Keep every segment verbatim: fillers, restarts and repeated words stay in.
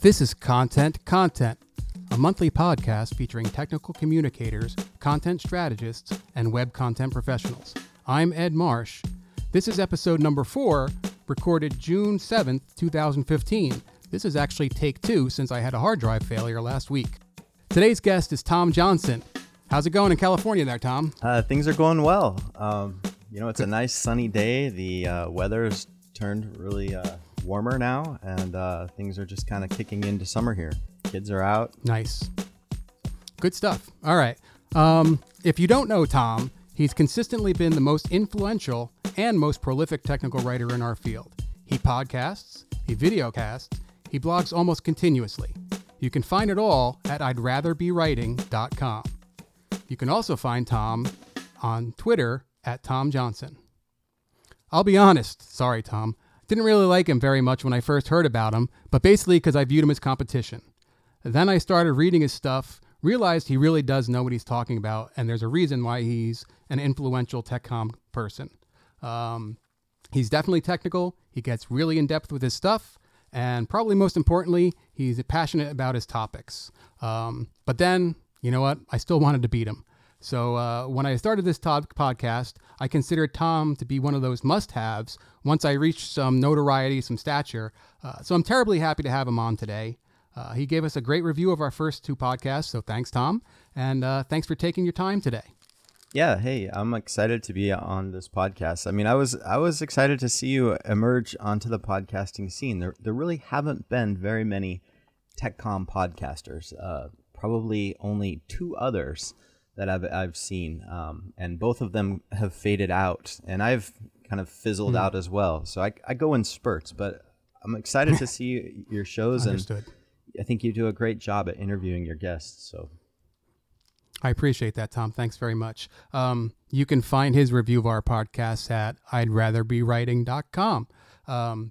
This is Content Content, a monthly podcast featuring technical communicators, content strategists, and web content professionals. I'm Ed Marsh. This is episode number four, recorded June seventh, twenty fifteen. This is actually take two since I had a hard drive failure last week. Today's guest is Tom Johnson. How's it going in California there, Tom? Uh, things are going well. Um, you know, it's a nice sunny day. The uh, weather's turned really uh, warmer now, and uh, things are just kind of kicking into summer here. Kids are out. Nice. Good stuff. All right. Um, if you don't know Tom, he's consistently been the most influential and most prolific technical writer in our field. He podcasts, he videocasts, he blogs almost continuously. You can find it all at I'd rather be writing dot com. You can also find Tom on Twitter at Tom Johnson. I'll be honest, sorry Tom, didn't really like him very much when I first heard about him, but basically because I viewed him as competition. Then I started reading his stuff, realized he really does know what he's talking about, and there's a reason why he's an influential TechCom person. Um, he's definitely technical, he gets really in-depth with his stuff, and probably most importantly, he's passionate about his topics. Um, but then, you know what, I still wanted to beat him. So uh, when I started this to- podcast, I considered Tom to be one of those must-haves once I reached some notoriety, some stature. Uh, so I'm terribly happy to have him on today. Uh, he gave us a great review of our first two podcasts, so thanks, Tom. And uh, thanks for taking your time today. Yeah, hey, I'm excited to be on this podcast. I mean, I was I was excited to see you emerge onto the podcasting scene. There there really haven't been very many TechCom podcasters. Uh, probably only two others that I've I've seen, um, and both of them have faded out, and I've kind of fizzled mm. out as well. So I I go in spurts, but I'm excited to see your shows. Understood. And I think you do a great job at interviewing your guests. So I appreciate that, Tom. Thanks very much. Um, you can find his review of our podcast at I'd rather be writing dot com. Um,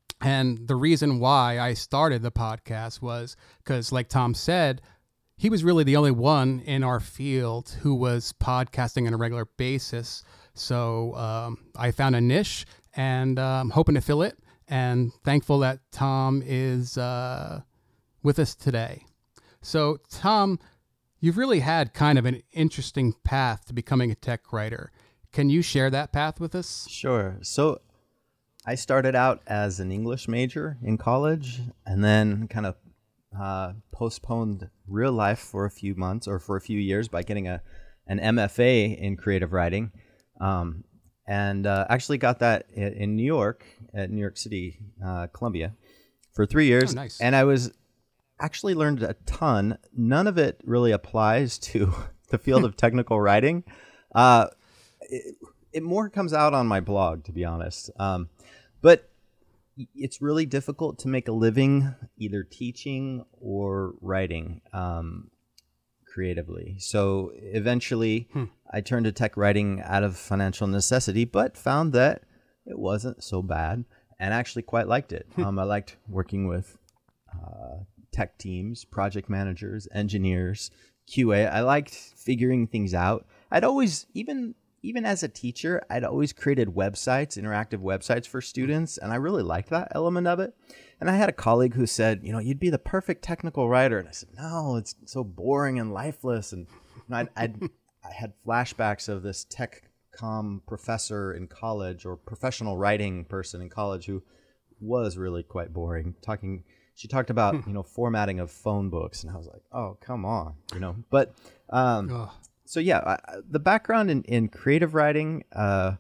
and the reason why I started the podcast was because, like Tom said, he was really the only one in our field who was podcasting on a regular basis. So um, I found a niche, and uh, I'm hoping to fill it, and thankful that Tom is uh, with us today. So, Tom, you've really had kind of an interesting path to becoming a tech writer. Can you share that path with us? Sure. So I started out as an English major in college, and then kind of uh, postponed real life for a few months or for a few years by getting a an M F A in creative writing, um, and uh, actually got that in, in New York, at New York City, uh, Columbia, for three years. Oh, nice. And I was actually learned a ton. None of it really applies to the field of technical writing. Uh, it, it more comes out on my blog, to be honest. Um, but it's really difficult to make a living either teaching or writing um, creatively. So eventually hmm. I turned to tech writing out of financial necessity, but found that it wasn't so bad and actually quite liked it. um, I liked working with uh, tech teams, project managers, engineers, Q A. I liked figuring things out. I'd always, even even as a teacher, I'd always created websites, interactive websites for students, and I really liked that element of it. And I had a colleague who said, you know, you'd be the perfect technical writer. And I said, no, it's so boring and lifeless. And you know, I'd, I'd, I had flashbacks of this tech com professor in college, or professional writing person in college, who was really quite boring, talking She talked about, you know, formatting of phone books, and I was like, "Oh, come on," you know. But um, oh. so yeah, I, the background in, in creative writing uh,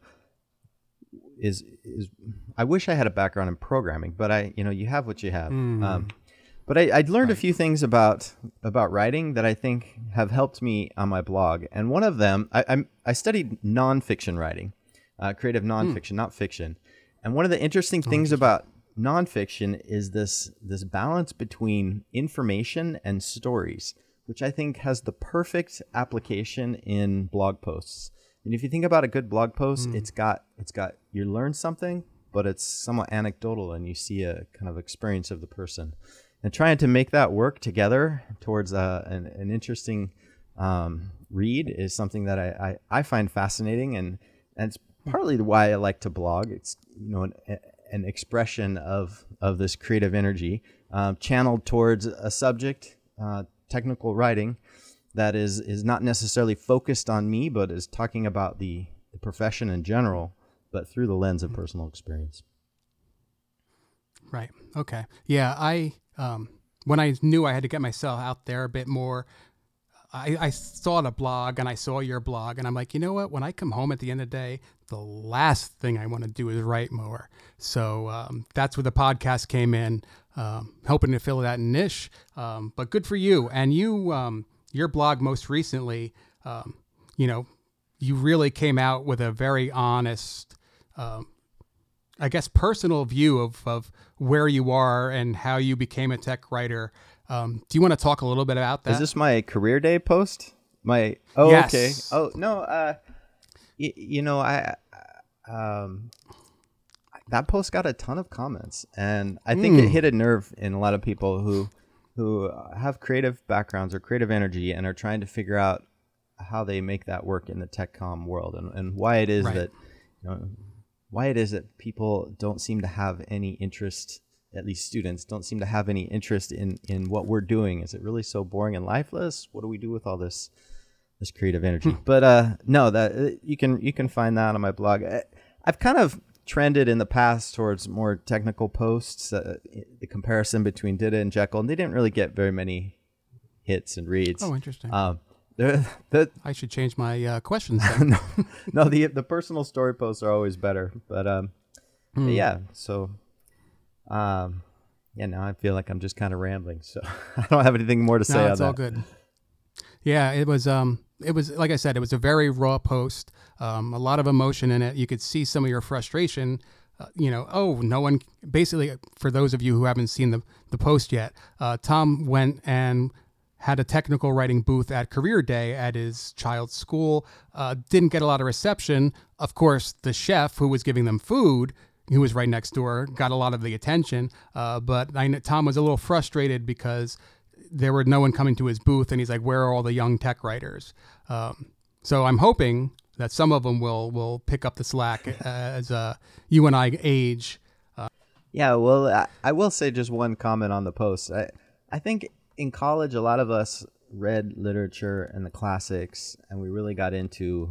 is is. I wish I had a background in programming, but I, you know, you have what you have. Mm. Um, but I, I'd learned right. a few things about about writing that I think have helped me on my blog, and one of them, I I, I studied nonfiction writing, uh, creative nonfiction, mm. not fiction, and one of the interesting oh, things interesting. about nonfiction is this this balance between information and stories, which I think has the perfect application in blog posts. And if you think about a good blog post, mm. it's got it's got you learn something, but it's somewhat anecdotal, and you see a kind of experience of the person. And trying to make that work together towards a, an, an interesting um, read is something that I, I, I find fascinating, and, and it's partly why I like to blog. It's, you know, an, an expression of of this creative energy, uh, channeled towards a subject, uh, technical writing, that is is not necessarily focused on me, but is talking about the, the profession in general, but through the lens of personal experience. Right. Okay. Yeah. I um, when I knew I had to get myself out there a bit more, I, I saw the blog and I saw your blog, and I'm like, you know what? When I come home at the end of the day, the last thing I want to do is write more. So um, that's where the podcast came in, um, helping to fill that niche. Um, but good for you. And you, um, your blog most recently, um, you know, you really came out with a very honest, um, I guess, personal view of, of where you are and how you became a tech writer. Um, do you want to talk a little bit about that? Is this my career day post? My oh yes. okay. Oh no. Uh, y- you know I um that post got a ton of comments, and I think mm. it hit a nerve in a lot of people who who have creative backgrounds or creative energy and are trying to figure out how they make that work in the tech comm world, and, and why it is right. that you know why it is that people don't seem to have any interest. At least students don't seem to have any interest in, in what we're doing. Is it really so boring and lifeless? What do we do with all this this creative energy? Hmm. But uh, no, that you can you can find that on my blog. I, I've kind of trended in the past towards more technical posts. Uh, the comparison between Dida and Jekyll, and they didn't really get very many hits and reads. Oh, interesting. Um, the, the, I should change my uh, questions. no, no, the the personal story posts are always better. But, um, hmm. but yeah, so. Um, yeah, now I feel like I'm just kind of rambling, so I don't have anything more to say no, on it's that. all good. Yeah, it was, um, it was, like I said, it was a very raw post, um, a lot of emotion in it. You could see some of your frustration, uh, you know, oh, no one, basically, for those of you who haven't seen the, the post yet, uh, Tom went and had a technical writing booth at Career Day at his child's school, uh, didn't get a lot of reception. Of course, the chef who was giving them food, who was right next door, got a lot of the attention. Uh, but I know Tom was a little frustrated because there were no one coming to his booth, and he's like, where are all the young tech writers? Um, so I'm hoping that some of them will, will pick up the slack as uh, you and I age. Uh, yeah, well, I, I will say just one comment on the post. I, I think in college, a lot of us read literature and the classics, and we really got into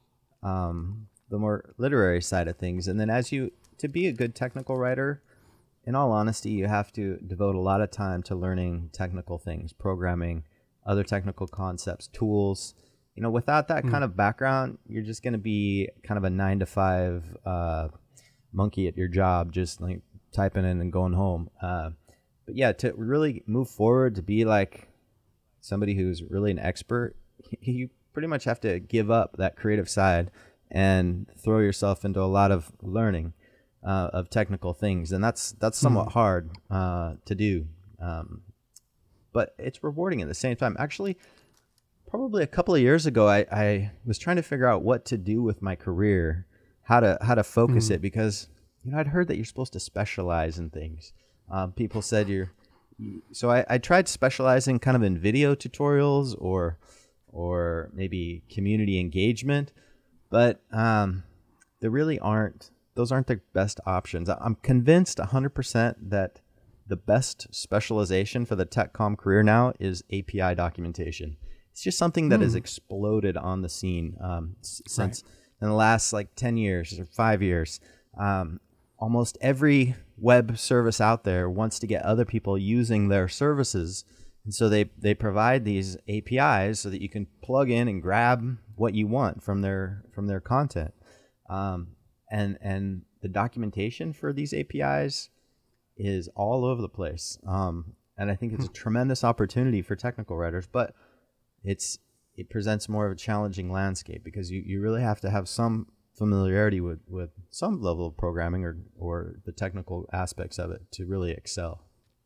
um, the more literary side of things. And then as you... To be a good technical writer, in all honesty, you have to devote a lot of time to learning technical things, programming, other technical concepts, tools. You know, without that mm. kind of background, you're just going to be kind of a nine to five uh, monkey at your job, just like typing in and going home. Uh, but yeah, to really move forward, to be like somebody who's really an expert, you pretty much have to give up that creative side and throw yourself into a lot of learning. Uh, of technical things, and that's that's somewhat mm. hard uh, to do, um, but it's rewarding at the same time. Actually, probably a couple of years ago, I, I was trying to figure out what to do with my career, how to how to focus mm. it, because you know I'd heard that you're supposed to specialize in things. Um, people said you're, so I, I tried specializing kind of in video tutorials or or maybe community engagement, but um, there really aren't. Those aren't the best options. I'm convinced one hundred percent that the best specialization for the tech comm career now is A P I documentation. It's just something that mm. has exploded on the scene um, s- since right. in the last like ten years or five years. Um, almost every web service out there wants to get other people using their services. And so they, they provide these A P Is so that you can plug in and grab what you want from their from their content. Um, And and the documentation for these A P Is is all over the place. Um, and I think it's a tremendous opportunity for technical writers, but it's it presents more of a challenging landscape because you, you really have to have some familiarity with, with some level of programming or, or the technical aspects of it to really excel.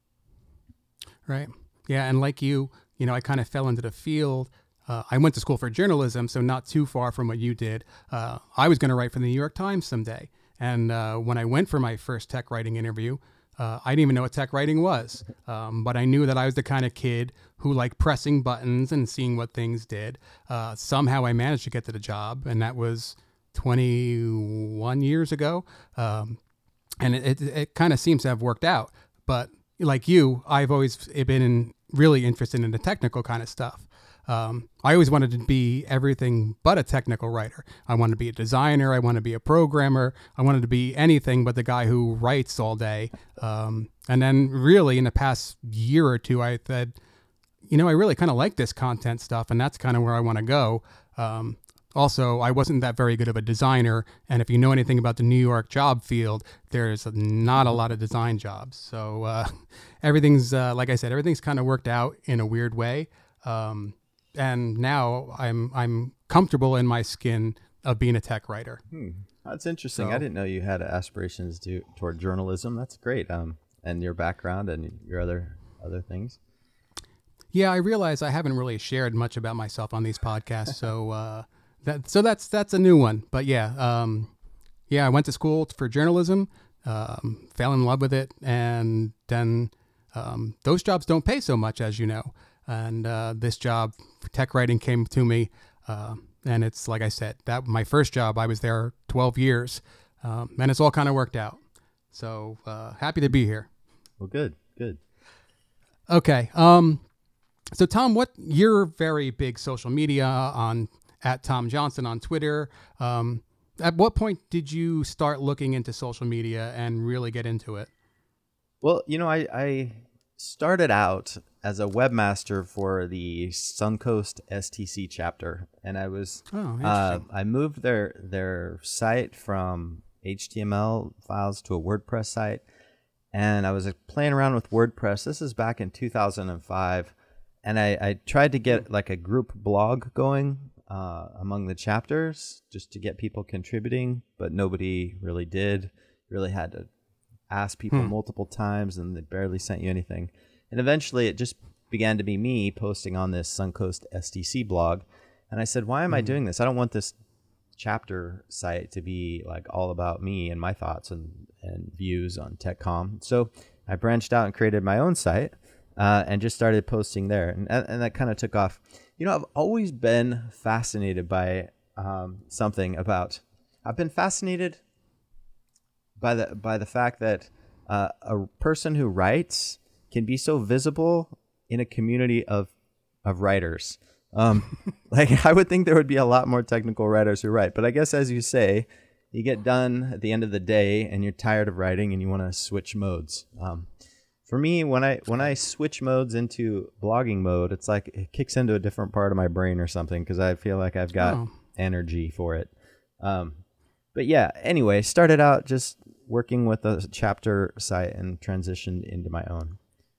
Right. Yeah. And like you, you know, I kind of fell into the field. Uh, I went to school for journalism, so not too far from what you did. Uh, I was going to write for the New York Times someday. And uh, when I went for my first tech writing interview, uh, I didn't even know what tech writing was. Um, but I knew that I was the kind of kid who liked pressing buttons and seeing what things did. Uh, somehow I managed to get to the job, and that was twenty-one years ago. Um, and it, it, it kind of seems to have worked out. But like you, I've always been in, really interested in the technical kind of stuff. Um, I always wanted to be everything but a technical writer. I wanted to be a designer. I wanted to be a programmer. I wanted to be anything but the guy who writes all day. Um, and then really in the past year or two, I said, you know, I really kind of like this content stuff, and that's kind of where I want to go. Um, also, I wasn't that very good of a designer. And if you know anything about the New York job field, there's not a lot of design jobs. So uh, everything's, uh, like I said, everything's kind of worked out in a weird way. Um, And now I'm I'm comfortable in my skin of being a tech writer. Hmm. That's interesting. So, I didn't know you had aspirations to toward journalism. That's great. Um, and your background and your other other things. Yeah, I realize I haven't really shared much about myself on these podcasts, so uh, that so that's that's a new one. But yeah, um, yeah, I went to school for journalism, um, fell in love with it, and then um, those jobs don't pay so much, as you know. And uh, this job, tech writing, came to me, uh, and it's like I said, that my first job. I was there twelve years, um, and it's all kind of worked out. So uh, happy to be here. Well, good, good. Okay, um, so Tom, what you're very big social media on at Tom Johnson on Twitter. Um, at what point did you start looking into social media and really get into it? Well, you know, I, I started out as a webmaster for the Suncoast S T C chapter, and I was Oh, uh, I moved their their site from H T M L files to a WordPress site, and I was uh, playing around with WordPress. This is back in two thousand five, and I, I tried to get like a group blog going uh, among the chapters just to get people contributing, but nobody really did. Really had to ask people Hmm. multiple times, and they barely sent you anything. And eventually it just began to be me posting on this Suncoast S T C blog. And I said, why am I doing this? I don't want this chapter site to be like all about me and my thoughts and, and views on TechCom. So I branched out and created my own site uh, and just started posting there. And, and that kind of took off. You know, I've always been fascinated by um, something about, I've been fascinated by the, by the fact that uh, a person who writes can be so visible in a community of of writers. Um, like I would think there would be a lot more technical writers who write, but I guess as you say, you get done at the end of the day and you're tired of writing and you want to switch modes. Um, for me, when I when I switch modes into blogging mode, it's like it kicks into a different part of my brain or something because I feel like I've got Oh. energy for it. Um, but yeah, anyway, started out just working with a chapter site and transitioned into my own.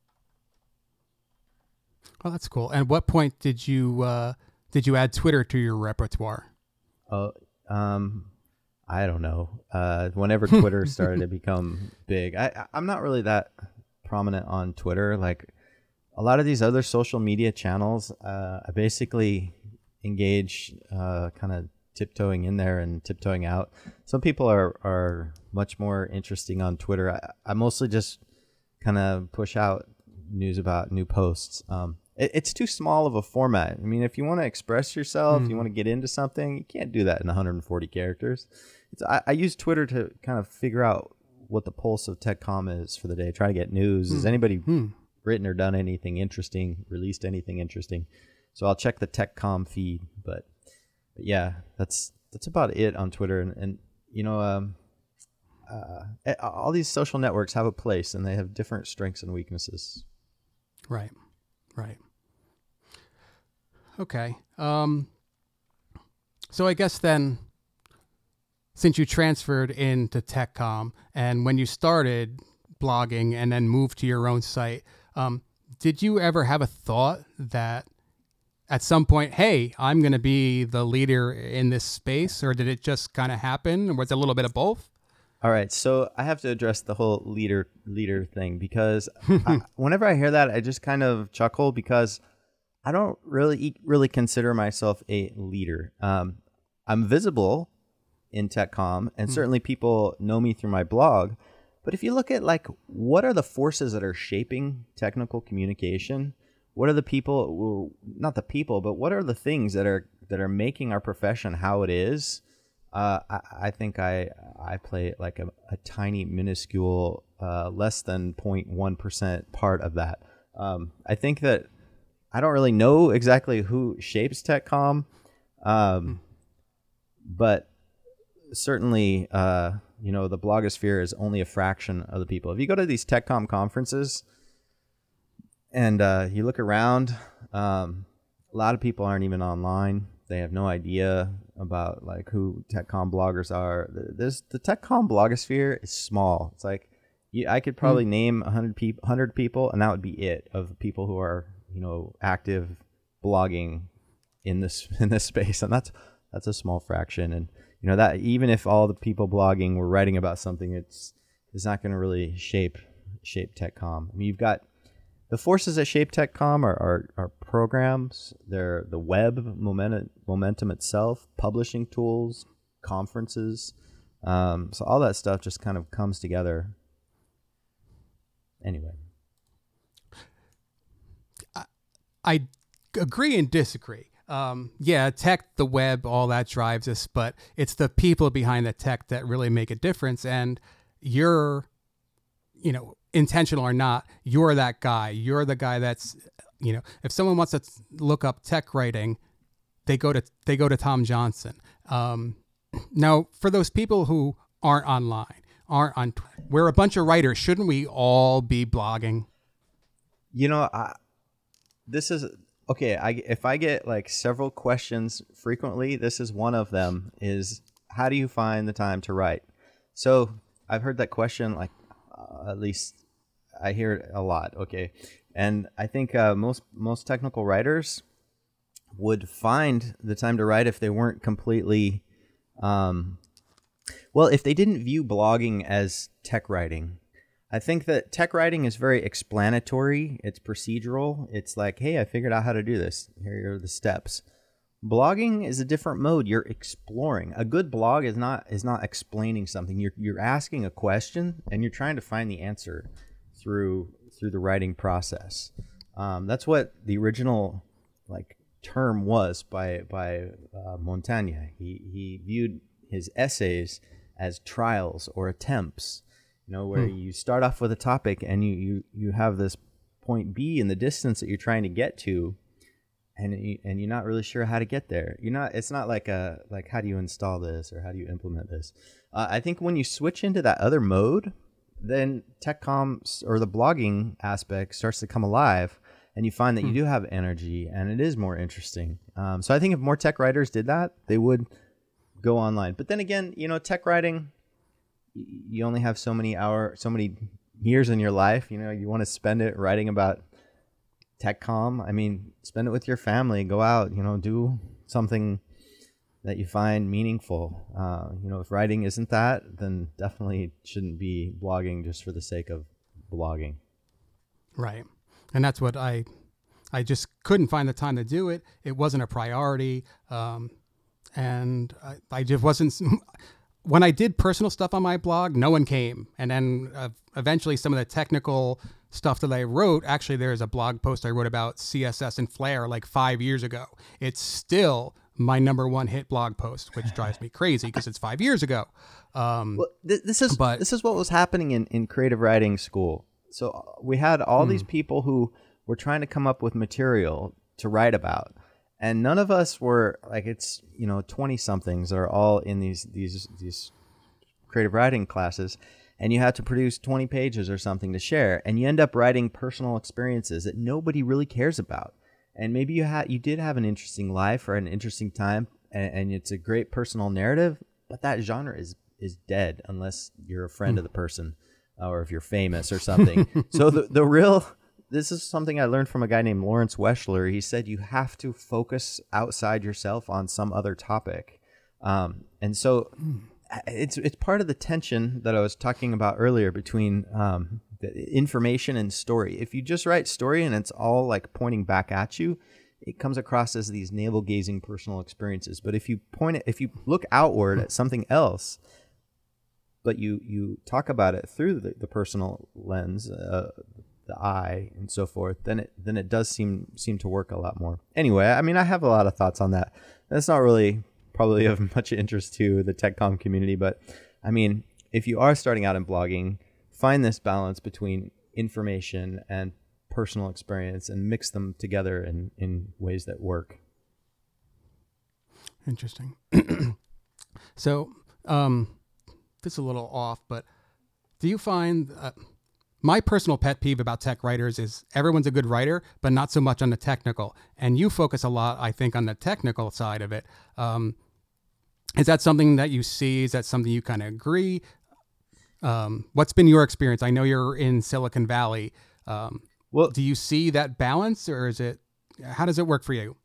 Oh, that's cool. And at what point did you uh, did you add Twitter to your repertoire? Oh, um, I don't know. Uh, whenever Twitter started to become big, I, I- I'm not really that prominent on Twitter. Like a lot of these other social media channels, uh, I basically engage uh, kind of tiptoeing in there and tiptoeing out. Some people are, are much more interesting on Twitter. I, I mostly just kind of push out news about new posts. Um, it, it's too small of a format. I mean, if you want to express yourself, Mm. you want to get into something, you can't do that in one hundred forty characters. It's, I, I use Twitter to kind of figure out what the pulse of TechCom is for the day, try to get news. Has anybody Hmm. written or done anything interesting, released anything interesting? So I'll check the TechCom feed, but, but yeah, that's that's about it on Twitter. And, and you know, um, uh, all these social networks have a place, and they have different strengths and weaknesses. Right, right. Okay. Um, so I guess then, since you transferred into TechCom, and when you started blogging and then moved to your own site, um, did you ever have a thought that at some point, hey, I'm going to be the leader in this space, or did it just kind of happen? Or was it a little bit of both? All right, so I have to address the whole leader leader thing because I, whenever I hear that, I just kind of chuckle because I don't really really consider myself a leader. Um, I'm visible in TechCom, and certainly people know me through my blog. But if you look at like what are the forces that are shaping technical communication, what are the people, not the people, but what are the things that are that are making our profession how it is? Uh, I, I think I I play like a, a tiny, minuscule, uh, less than zero point one percent part of that. Um, I think that I don't really know exactly who shapes TechCom, um, hmm. but certainly, uh, you know, the blogosphere is only a fraction of the people. If you go to these TechCom conferences and uh, you look around, um, a lot of people aren't even online. They have no idea about like who TechCom bloggers are. There's the TechCom blogosphere is small. It's like you, I could probably mm. name a hundred people, hundred people, and that would be it of the people who are, you know, active blogging in this in this space, and that's that's a small fraction. And you know that even if all the people blogging were writing about something, it's it's not going to really shape shape TechCom. I mean, you've got the forces that shape TechCom are, are, are programs, they're the web, momentum, momentum itself, publishing tools, conferences. Um, so all that stuff just kind of comes together. Anyway. I, I agree and disagree. Um, yeah, tech, the web, all that drives us, but it's the people behind the tech that really make a difference. And you're, you know, intentional or not, you're that guy. You're the guy that's, you know, if someone wants to look up tech writing, they go to they go to Tom Johnson. Um, now, for those people who aren't online, aren't on, we're a bunch of writers. Shouldn't we all be blogging? You know, I, this is okay. I if I get like several questions frequently, this is one of them. Is how do you find the time to write? So I've heard that question like. Uh, at least I hear it a lot. Okay. And I think uh, most, most technical writers would find the time to write if they weren't completely, um, well, if they didn't view blogging as tech writing. I think that tech writing is very explanatory. It's procedural. It's like, hey, I figured out how to do this. Here are the steps. Blogging is a different mode. You're exploring. A good blog is not is not explaining something. You're you're asking a question and you're trying to find the answer through through the writing process. Um, that's what the original like term was by by uh, Montaigne. He he viewed his essays as trials or attempts. You know, where hmm. you start off with a topic and you you you have this point B in the distance that you're trying to get to. And you, and you're not really sure how to get there. You're not. It's not like a like how do you install this or how do you implement this. Uh, I think when you switch into that other mode, then TechCom or the blogging aspect starts to come alive, and you find that hmm. you do have energy and it is more interesting. Um, so I think if more tech writers did that, they would go online. But then again, you know, tech writing, you only have so many hour, so many years in your life. You know, you want to spend it writing about TechCom. I mean, spend it with your family. Go out, you know, do something that you find meaningful. Uh, you know, if writing isn't that, then definitely shouldn't be blogging just for the sake of blogging. Right. And that's what I, I just couldn't find the time to do it. It wasn't a priority. Um, and I, I just wasn't, when I did personal stuff on my blog, no one came. And then uh, eventually some of the technical stuff that I wrote, actually there's a blog post I wrote about C S S and Flare like five years ago. It's still my number one hit blog post, which drives me crazy because it's five years ago. Um, well, th- this is but, this is what was happening in, in creative writing school. So we had all hmm. these people who were trying to come up with material to write about. And none of us were like, it's, you know, twenty somethings that are all in these, these, these creative writing classes. And you have to produce twenty pages or something to share, and you end up writing personal experiences that nobody really cares about. And maybe you had you did have an interesting life or an interesting time, and, and it's a great personal narrative, but that genre is is dead unless you're a friend mm. of the person, or if you're famous or something. So the the real this is something I learned from a guy named Lawrence Weschler. He said you have to focus outside yourself on some other topic, um, and so. Mm. It's it's part of the tension that I was talking about earlier between um, the information and story. If you just write story and it's all like pointing back at you, it comes across as these navel-gazing personal experiences. But if you point it, if you look outward at something else, but you you talk about it through the, the personal lens, uh, the eye, and so forth, then it then it does seem seem to work a lot more. Anyway, I mean, I have a lot of thoughts on that. That's not really probably of much interest to the TechCom community. But I mean, if you are starting out in blogging, find this balance between information and personal experience and mix them together in, in ways that work. Interesting. So, um, this is a little off, but do you find uh, my personal pet peeve about tech writers is everyone's a good writer, but not so much on the technical. And you focus a lot, I think, on the technical side of it. Um, is that something that you see? Is that something you kind of agree? Um, what's been your experience? I know you're in Silicon Valley. Um, well, do you see that balance, or is it, how does it work for you?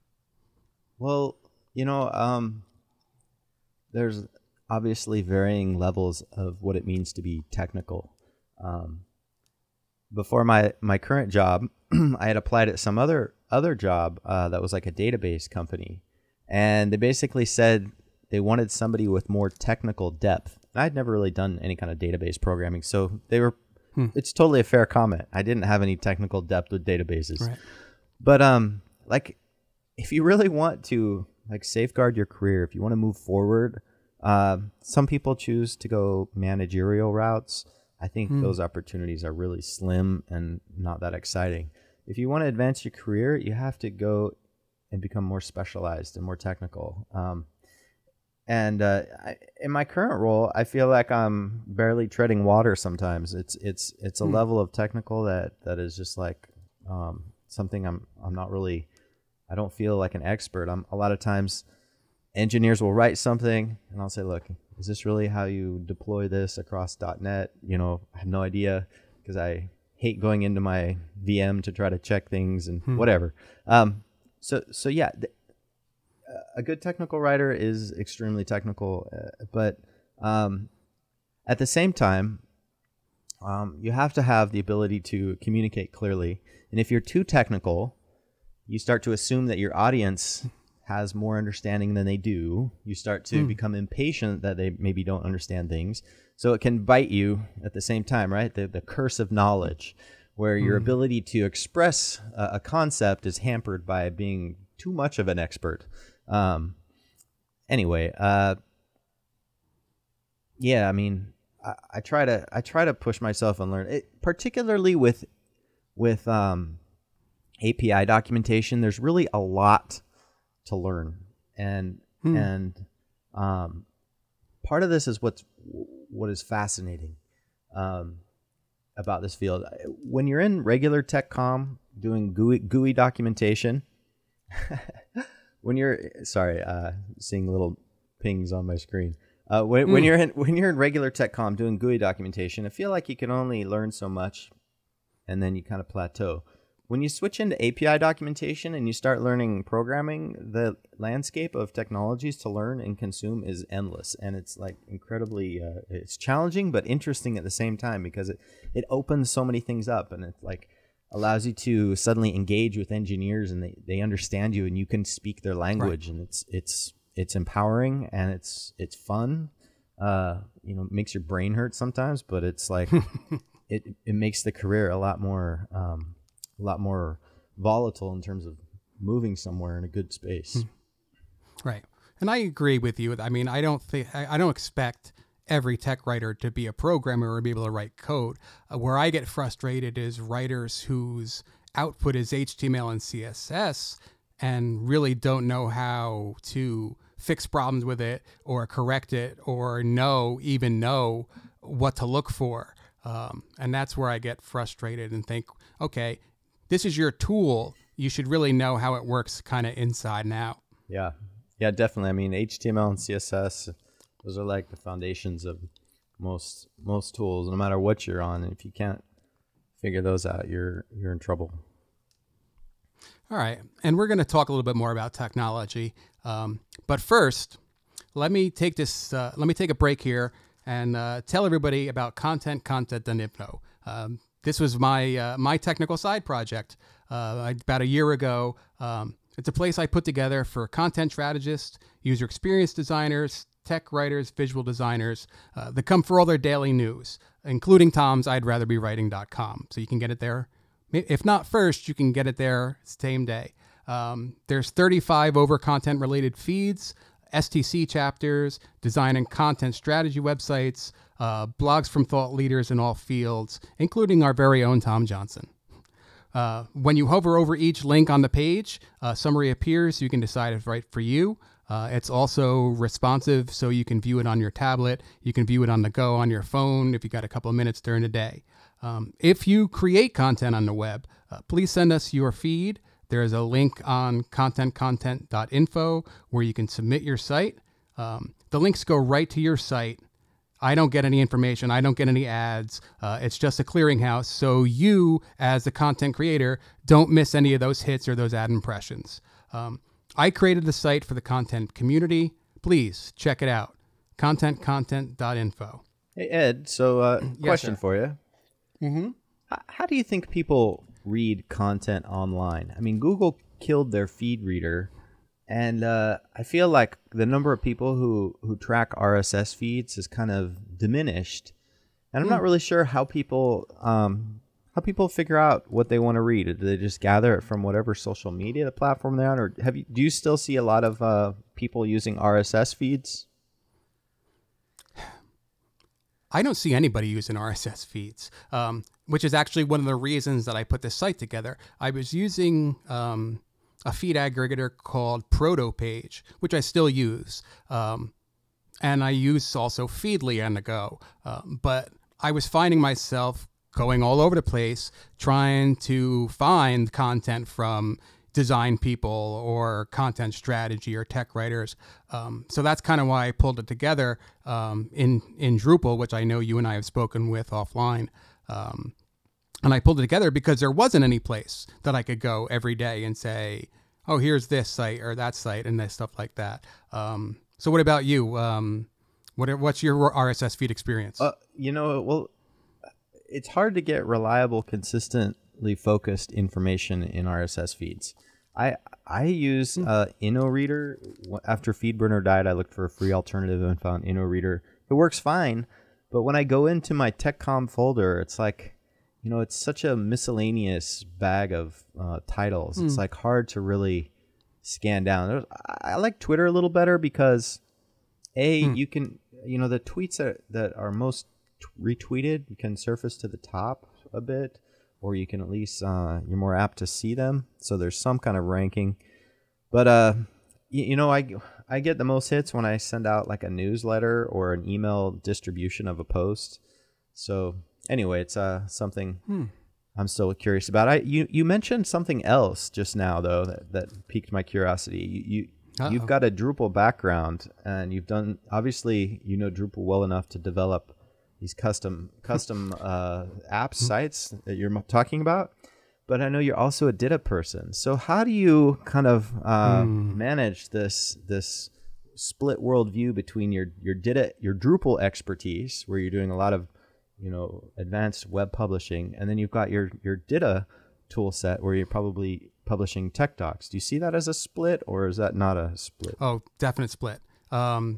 Well, you know, um, there's obviously varying levels of what it means to be technical. Um, before my, my current job, I had applied at some other other job uh, that was like a database company, and they basically said they wanted somebody with more technical depth. I'd never really done any kind of database programming, so they were. Hmm. It's totally a fair comment. I didn't have any technical depth with databases, right. But um, like, if you really want to like safeguard your career, if you want to move forward, uh, some people choose to go managerial routes. I think hmm. those opportunities are really slim and not that exciting. If you want to advance your career, you have to go and become more specialized and more technical. Um, And uh, I, in my current role, I feel like I'm barely treading water sometimes. It's it's it's a mm. level of technical that, that is just like um, something I'm I'm not really. I don't feel like an expert. I'm a lot of times engineers will write something and I'll say, look, is this really how you deploy this across .dot net? You know, I have no idea because I hate going into my V M to try to check things and mm. whatever. Um, so so yeah. Th- A good technical writer is extremely technical, uh, but um, at the same time, um, you have to have the ability to communicate clearly. And if you're too technical, you start to assume that your audience has more understanding than they do. You start to mm. become impatient that they maybe don't understand things. So it can bite you at the same time, right? The, the curse of knowledge, where mm. your ability to express a, a concept is hampered by being too much of an expert. Um, anyway, uh, yeah, I mean, I, I try to, I try to push myself and learn it, particularly with, with, um, A P I documentation. There's really a lot to learn. And, hmm. and, um, part of this is what's, what is fascinating, um, about this field. When you're in regular TechCom doing G U I, G U I documentation, When you're sorry, uh, seeing little pings on my screen. Uh, when, mm. when you're in when you're in regular TechCom doing G U I documentation, I feel like you can only learn so much, and then you kind of plateau. When you switch into A P I documentation and you start learning programming, the landscape of technologies to learn and consume is endless, and it's like incredibly uh, it's challenging but interesting at the same time because it it opens so many things up, and it's like. Allows you to suddenly engage with engineers and they, they understand you and you can speak their language, right. And it's it's it's empowering and it's it's fun. Uh, you know, it makes your brain hurt sometimes, but it's like it it makes the career a lot more um, a lot more volatile in terms of moving somewhere in a good space. Right, and I agree with you. I mean, I don't think I, I don't expect every tech writer to be a programmer or be able to write code. Uh, where I get frustrated is writers whose output is H T M L and C S S and really don't know how to fix problems with it or correct it or know, even know what to look for. Um, and that's where I get frustrated and think, okay, this is your tool. You should really know how it works kind of inside and out. Yeah. Yeah, definitely. I mean, H T M L and C S S, those are like the foundations of most most tools, no matter what you're on. If you can't figure those out, you're you're in trouble. All right, and we're going to talk a little bit more about technology, um, but first, let me take this. Uh, let me take a break here and uh, tell everybody about Content Content and Info. Um, this was my uh, my technical side project uh, about a year ago. Um, it's a place I put together for content strategists, user experience designers, tech writers, visual designers uh, that come for all their daily news, including Tom's I'd Rather Be Writing dot com. So you can get it there. If not first, you can get it there same day. Um, there's thirty-five over content related feeds S T C chapters, design and content strategy websites, uh, blogs from thought leaders in all fields, including our very own Tom Johnson. Uh, when you hover over each link on the page, a summary appears so you can decide if it's right for you. Uh, it's also responsive, so you can view it on your tablet. You can view it on the go on your phone if you got a couple of minutes during the day. Um, if you create content on the web, uh, please send us your feed. There is a link on content content dot info where you can submit your site. Um, the links go right to your site. I don't get any information. I don't get any ads. Uh, it's just a clearinghouse, so you, as the content creator, don't miss any of those hits or those ad impressions. Um, I created the site for the content community. Please check it out. content content dot info. Hey, Ed, so uh, Yes, question sir. for you. Mm-hmm. How, how do you think people read content online? I mean, Google killed their feed reader, and uh, I feel like the number of people who, who track R S S feeds is kind of diminished. And I'm Hmm. not really sure how people um, how people figure out what they want to read. Do they just gather it from whatever social media the platform they're on, or have you do you still see a lot of uh, people using R S S feeds? I don't see anybody using R S S feeds, um, which is actually one of the reasons that I put this site together. I was using um, a feed aggregator called ProtoPage, which I still use. Um, and I use also Feedly on the go. Um, but I was finding myself going all over the place trying to find content from design people or content strategy or tech writers. Um, so that's kind of why I pulled it together um, in, in Drupal, which I know you and I have spoken with offline. Um, and I pulled it together because there wasn't any place that I could go every day and say, oh, here's this site or that site and this stuff like that. Um, so what about you? Um, what, what's your R S S feed experience? Uh, you know, well, it's hard to get reliable, consistently focused information in R S S feeds. I I use uh, InnoReader. After FeedBurner died, I looked for a free alternative and found InnoReader. It works fine, but when I go into my TechCom folder, it's like, you know, it's such a miscellaneous bag of uh, titles. It's like hard to really scan down. There's, I I like Twitter a little better because, A, you can, you know, the tweets that, that are most t- retweeted can surface to the top a bit, or you can at least, uh, you're more apt to see them. So there's some kind of ranking. But, uh, you, you know, I, I get the most hits when I send out like a newsletter or an email distribution of a post. So anyway, it's uh, something Hmm. I'm still curious about. I you, you mentioned something else just now, though, that, that piqued my curiosity. You, you, Uh-oh. you've got a Drupal background, and you've done, obviously, you know Drupal well enough to develop these custom custom uh, app sites that you're m- talking about. But I know you're also a D I T A person. So how do you kind of uh, Hmm. manage this this split worldview between your your D I T A, your Drupal expertise, where you're doing a lot of, you know, advanced web publishing, and then you've got your your D I T A tool set where you're probably publishing tech docs. Do you see that as a split, or is that not a split? Oh, definite split. Um,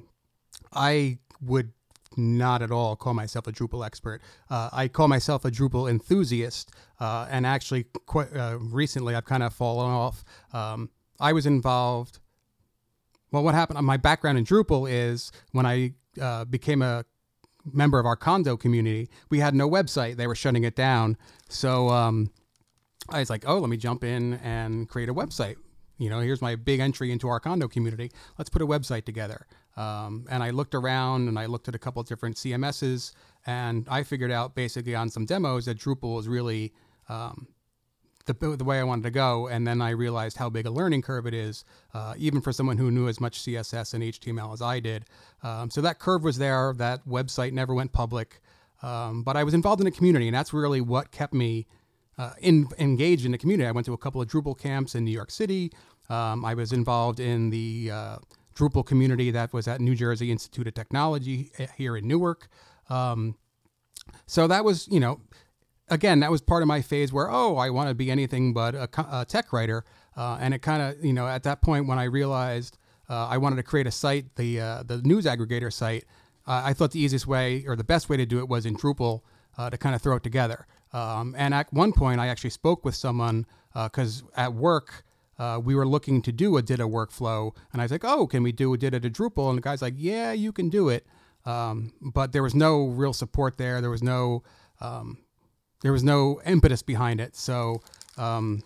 I would not at all call myself a Drupal expert. Uh, I call myself a Drupal enthusiast. Uh, and actually, quite uh, recently, I've kind of fallen off. Um, I was involved. Well, what happened? My background in Drupal is when I uh, became a member of our condo community, we had no website. They were shutting it down. So um, I was like, oh, let me jump in and create a website. You know, here's my big entry into our condo community. Let's put a website together. Um, and I looked around and I looked at a couple of different C M Ss, and I figured out basically on some demos that Drupal was really um, the, the way I wanted to go. And then I realized how big a learning curve it is, uh, even for someone who knew as much C S S and H T M L as I did. Um, so that curve was there. That website never went public. Um, but I was involved in the community, and that's really what kept me uh, in, engaged in the community. I went to a couple of Drupal camps in New York City. Um, I was involved in the uh, Drupal community that was at New Jersey Institute of Technology here in Newark. Um, so that was, you know, again, that was part of my phase where, oh, I want to be anything but a, a tech writer. Uh, and it kind of, you know, at that point when I realized uh, I wanted to create a site, the uh, the news aggregator site, uh, I thought the easiest way or the best way to do it was in Drupal uh, to kind of throw it together. Um, and at one point, I actually spoke with someone because at work, uh, we were looking to do a D I T A workflow, and I was like, oh, can we do a D I T A to Drupal? And the guy's like, yeah, you can do it. Um, but there was no real support there. There was no, um, there was no impetus behind it. So, um,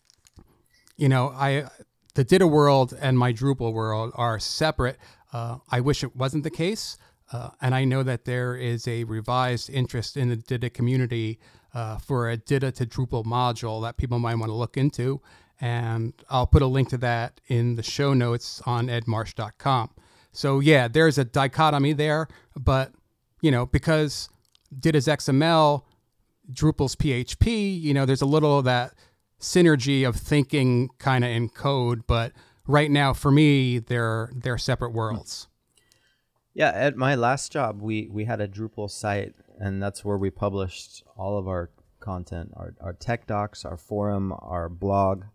you know, I, the D I T A world and my Drupal world are separate. Uh, I wish it wasn't the case. Uh, and I know that there is a revised interest in the D I T A community uh, for a D I T A to Drupal module that people might want to look into. And I'll put a link to that in the show notes on ed marsh dot com. So yeah, there's a dichotomy there, but you know, because D I T A's X M L, Drupal's P H P, you know, there's a little of that synergy of thinking kind of in code, but right now for me, they're they're separate worlds. Yeah, at my last job, we, we had a Drupal site, and that's where we published all of our content, our, our tech docs, our forum, our blog,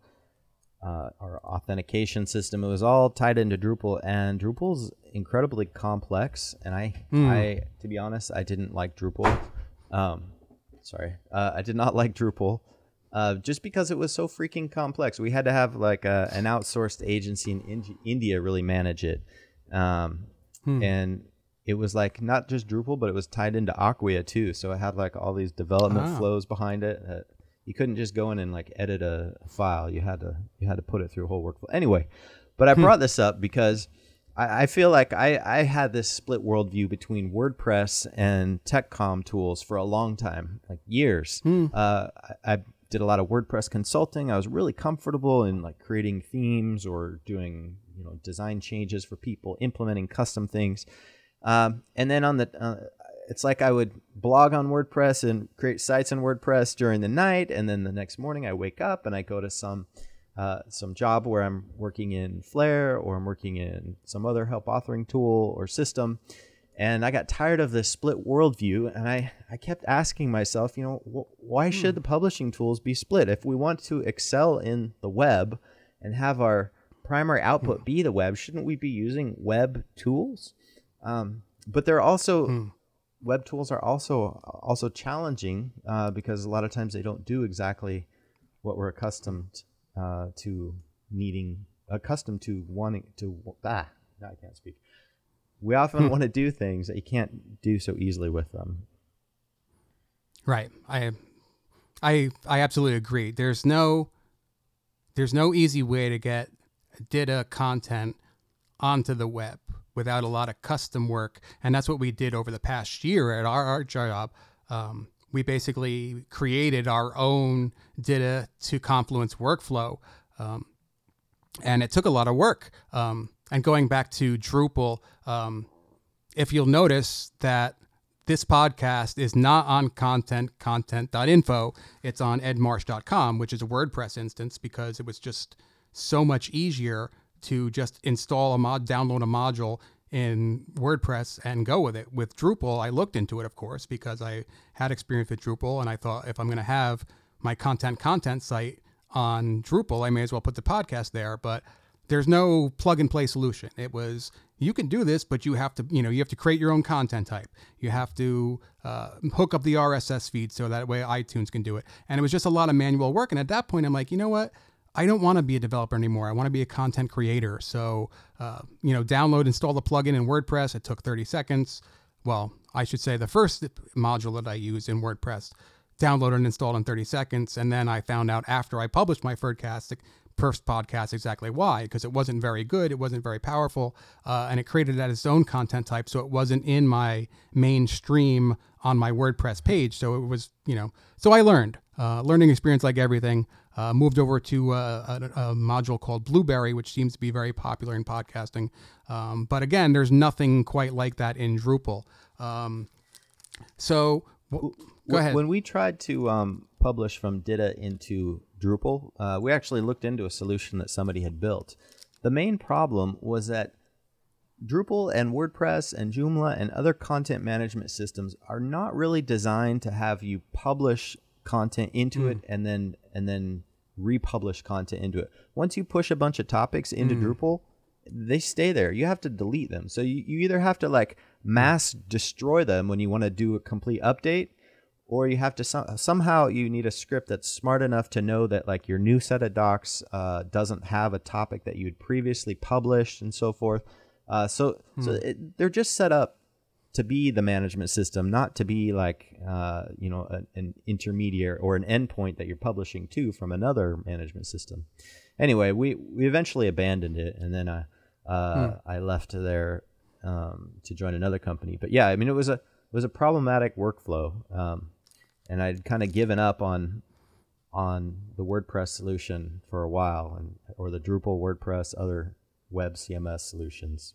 uh, our authentication system. It was all tied into Drupal, and Drupal's incredibly complex. And I, mm. I to be honest, I didn't like Drupal. Um, sorry, uh, I did not like Drupal. Uh, just because it was so freaking complex. We had to have like a, an outsourced agency in Indi- India really manage it. Um, Hmm. And it was like not just Drupal, but it was tied into Acquia too. So it had like all these development oh. flows behind it. Uh, you couldn't just go in and like edit a file. You had to you had to put it through a whole workflow. Anyway, but I hmm. brought this up because I, I feel like I, I had this split worldview between WordPress and TechCom tools for a long time, like years. Hmm. Uh, I, I did a lot of WordPress consulting. I was really comfortable in like creating themes or doing you know, design changes for people, implementing custom things. Um, and then on the, uh, it's like I would blog on WordPress and create sites on WordPress during the night. And then the next morning I wake up and I go to some, uh, some job where I'm working in Flare or I'm working in some other help authoring tool or system. And I got tired of this split worldview. And I, I kept asking myself, you know, wh- why should the publishing tools be split? If we want to excel in the web and have our primary output be the web, shouldn't we be using web tools? Um, but they're also hmm. web tools are also also challenging uh, because a lot of times they don't do exactly what we're accustomed uh, to needing, accustomed to wanting to. Ah, no, I can't speak. We often hmm. want to do things that you can't do so easily with them. Right. I, I, I absolutely agree. There's no, there's no easy way to get D I T A content onto the web without a lot of custom work. And that's what we did over the past year at our, our job. Um, we basically created our own D I T A to Confluence workflow. Um, and it took a lot of work. Um, and going back to Drupal, um, if you'll notice that this podcast is not on content, content dot info. It's on ed marsh dot com, which is a WordPress instance because it was just so much easier to just install a mod, download a module in WordPress and go with it. With Drupal, I looked into it, of course, because I had experience with Drupal, and I thought if I'm going to have my content content site on Drupal, I may as well put the podcast there. But there's no plug and play solution. It was, you can do this, but you have to, you know, you have to create your own content type. You have to uh, hook up the R S S feed so that way iTunes can do it. And it was just a lot of manual work. And at that point, I'm like, you know what? I don't want to be a developer anymore. I want to be a content creator. So, uh, you know, download, install the plugin in WordPress. It took thirty seconds. Well, I should say the first module that I used in WordPress, downloaded and installed in thirty seconds. And then I found out after I published my first first podcast exactly why, because it wasn't very good. It wasn't very powerful. Uh, and it created that its own content type. So it wasn't in my mainstream on my WordPress page. So it was, you know, so I learned, uh, learning experience like everything. Uh, moved over to uh, a, a module called Blueberry, which seems to be very popular in podcasting. Um, but again, there's nothing quite like that in Drupal. Um, so w- go ahead. When we tried to um, publish from D I T A into Drupal, uh, we actually looked into a solution that somebody had built. The main problem was that Drupal and WordPress and Joomla and other content management systems are not really designed to have you publish content into mm. it and then and then republish content into it. Once you push a bunch of topics into mm. Drupal, they stay there. You have to delete them. So you, you either have to like mass destroy them when you want to do a complete update, or you have to some, somehow you need a script that's smart enough to know that like your new set of docs uh, doesn't have a topic that you had previously published and so forth. Uh, so hmm. so it, they're just set up to be the management system, not to be like uh, you know an, an intermediate or an endpoint that you're publishing to from another management system. Anyway, we, we eventually abandoned it, and then I uh, hmm. I left there um, to join another company. But yeah, I mean it was a it was a problematic workflow, um, and I'd kind of given up on on the WordPress solution for a while, and or the Drupal, WordPress, other web C M S solutions.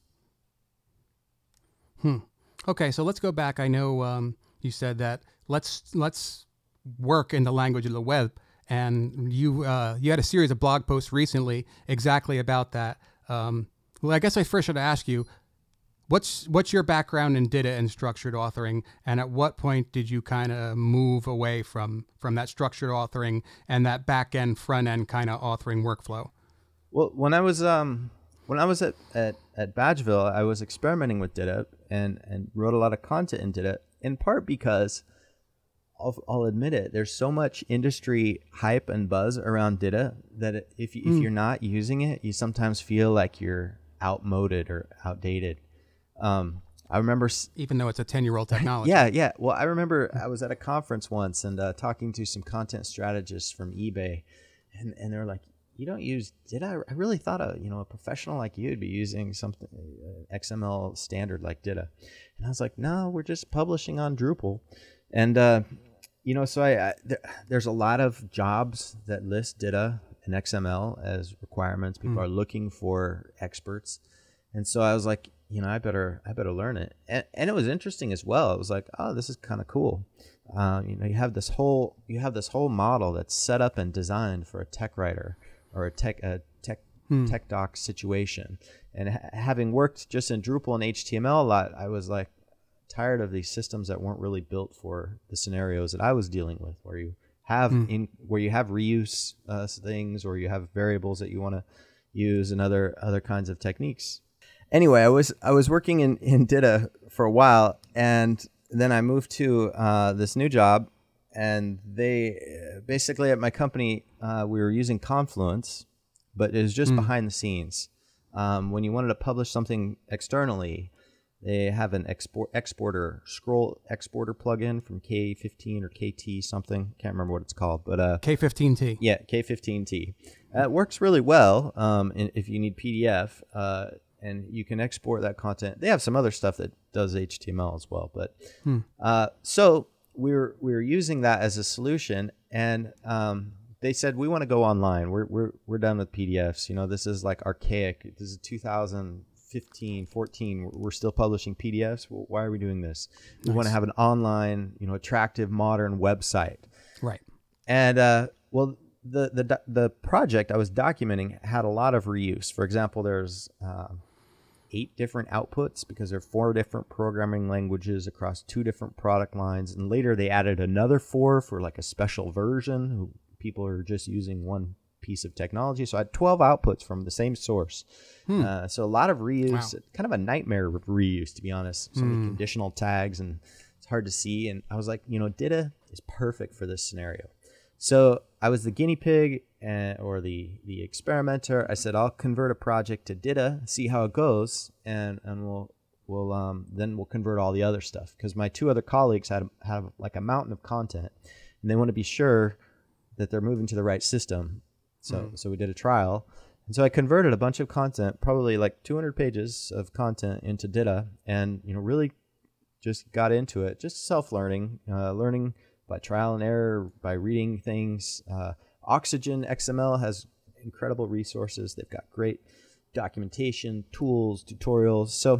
Hmm. Okay, so let's go back. I know um, you said that let's let's work in the language of the web, and you uh, you had a series of blog posts recently exactly about that. Um, well, I guess I first should ask you, what's what's your background in data and structured authoring, and at what point did you kind of move away from from that structured authoring and that back end, front end kind of authoring workflow? Well, when I was um, when I was at, at, at Badgeville, I was experimenting with D I T A and, and wrote a lot of content in D I T A, in part because I'll, I'll admit it, there's so much industry hype and buzz around D I T A that if, you, mm. if you're not using it, you sometimes feel like you're outmoded or outdated. Um, I remember... Even though it's a ten-year-old technology. Yeah, yeah. Well, I remember I was at a conference once and uh, talking to some content strategists from eBay, and, and they were like, you don't use D I T A? I really thought a you know a professional like you would be using something uh, X M L standard like D I T A. And I was like, no, we're just publishing on Drupal. And uh, you know, so I, I there, there's a lot of jobs that list D I T A and X M L as requirements. People mm. are looking for experts, and so I was like, you know, I better I better learn it. And, and it was interesting as well. It was like, oh, this is kind of cool. Uh, you know, you have this whole you have this whole model that's set up and designed for a tech writer or a tech a tech hmm. tech doc situation. And ha- having worked just in Drupal and H T M L a lot, I was like tired of these systems that weren't really built for the scenarios that I was dealing with, where you have hmm. in where you have reuse uh, things, or you have variables that you want to use, and other other kinds of techniques. Anyway, I was I was working in, in D I T A for a while, and then I moved to uh, this new job. And they basically at my company, uh, we were using Confluence, but it was just mm. behind the scenes. Um, when you wanted to publish something externally, they have an export exporter, scroll exporter plugin from K fifteen or K T something. Can't remember what it's called, but uh, K fifteen T. Yeah, K fifteen T. Uh, it works really well um, if you need P D F, uh, and you can export that content. They have some other stuff that does H T M L as well, but hmm. uh, so. We were we were using that as a solution, and um, they said we want to go online. We're we're we're done with P D Fs. You know, this is like archaic. This is two thousand fifteen, fourteen. We're still publishing P D Fs. Well, why are we doing this? We nice. want to have an online, you know, attractive, modern website. Right. And uh, well, the the the project I was documenting had a lot of reuse. For example, there's uh, eight different outputs because there are four different programming languages across two different product lines. And later they added another four for like a special version who people are just using one piece of technology. So I had twelve outputs from the same source. Hmm. Uh, so a lot of reuse, wow. kind of a nightmare of reuse, to be honest. So many hmm. conditional tags, and it's hard to see. And I was like, you know, D I T A is perfect for this scenario. So I was the guinea pig and, or the, the experimenter. I said, I'll convert a project to D I T A, see how it goes, and, and we'll we'll um, then we'll convert all the other stuff. Because my two other colleagues had have like a mountain of content, and they want to be sure that they're moving to the right system. So mm. so we did a trial, and so I converted a bunch of content, probably like two hundred pages of content, into D I T A, and you know really just got into it, just self-learning, uh, learning. by trial and error, by reading things. Uh, Oxygen X M L has incredible resources. They've got great documentation, tools, tutorials. So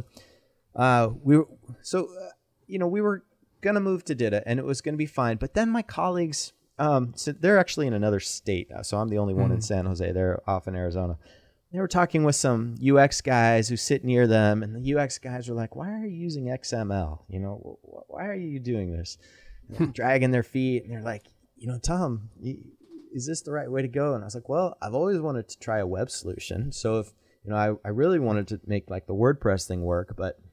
uh, we were, so uh, you know we were gonna move to D I T A, and it was gonna be fine. But then my colleagues, um, so they're actually in another state, so I'm the only one mm-hmm. in San Jose. They're off in Arizona. They were talking with some U X guys who sit near them, and the U X guys were like, "Why are you using X M L? You know, why are you doing this?" Dragging their feet, and they're like, you know, Tom, is this the right way to go? And I was like, well, I've always wanted to try a web solution. So if, you know, I, I really wanted to make like the WordPress thing work, but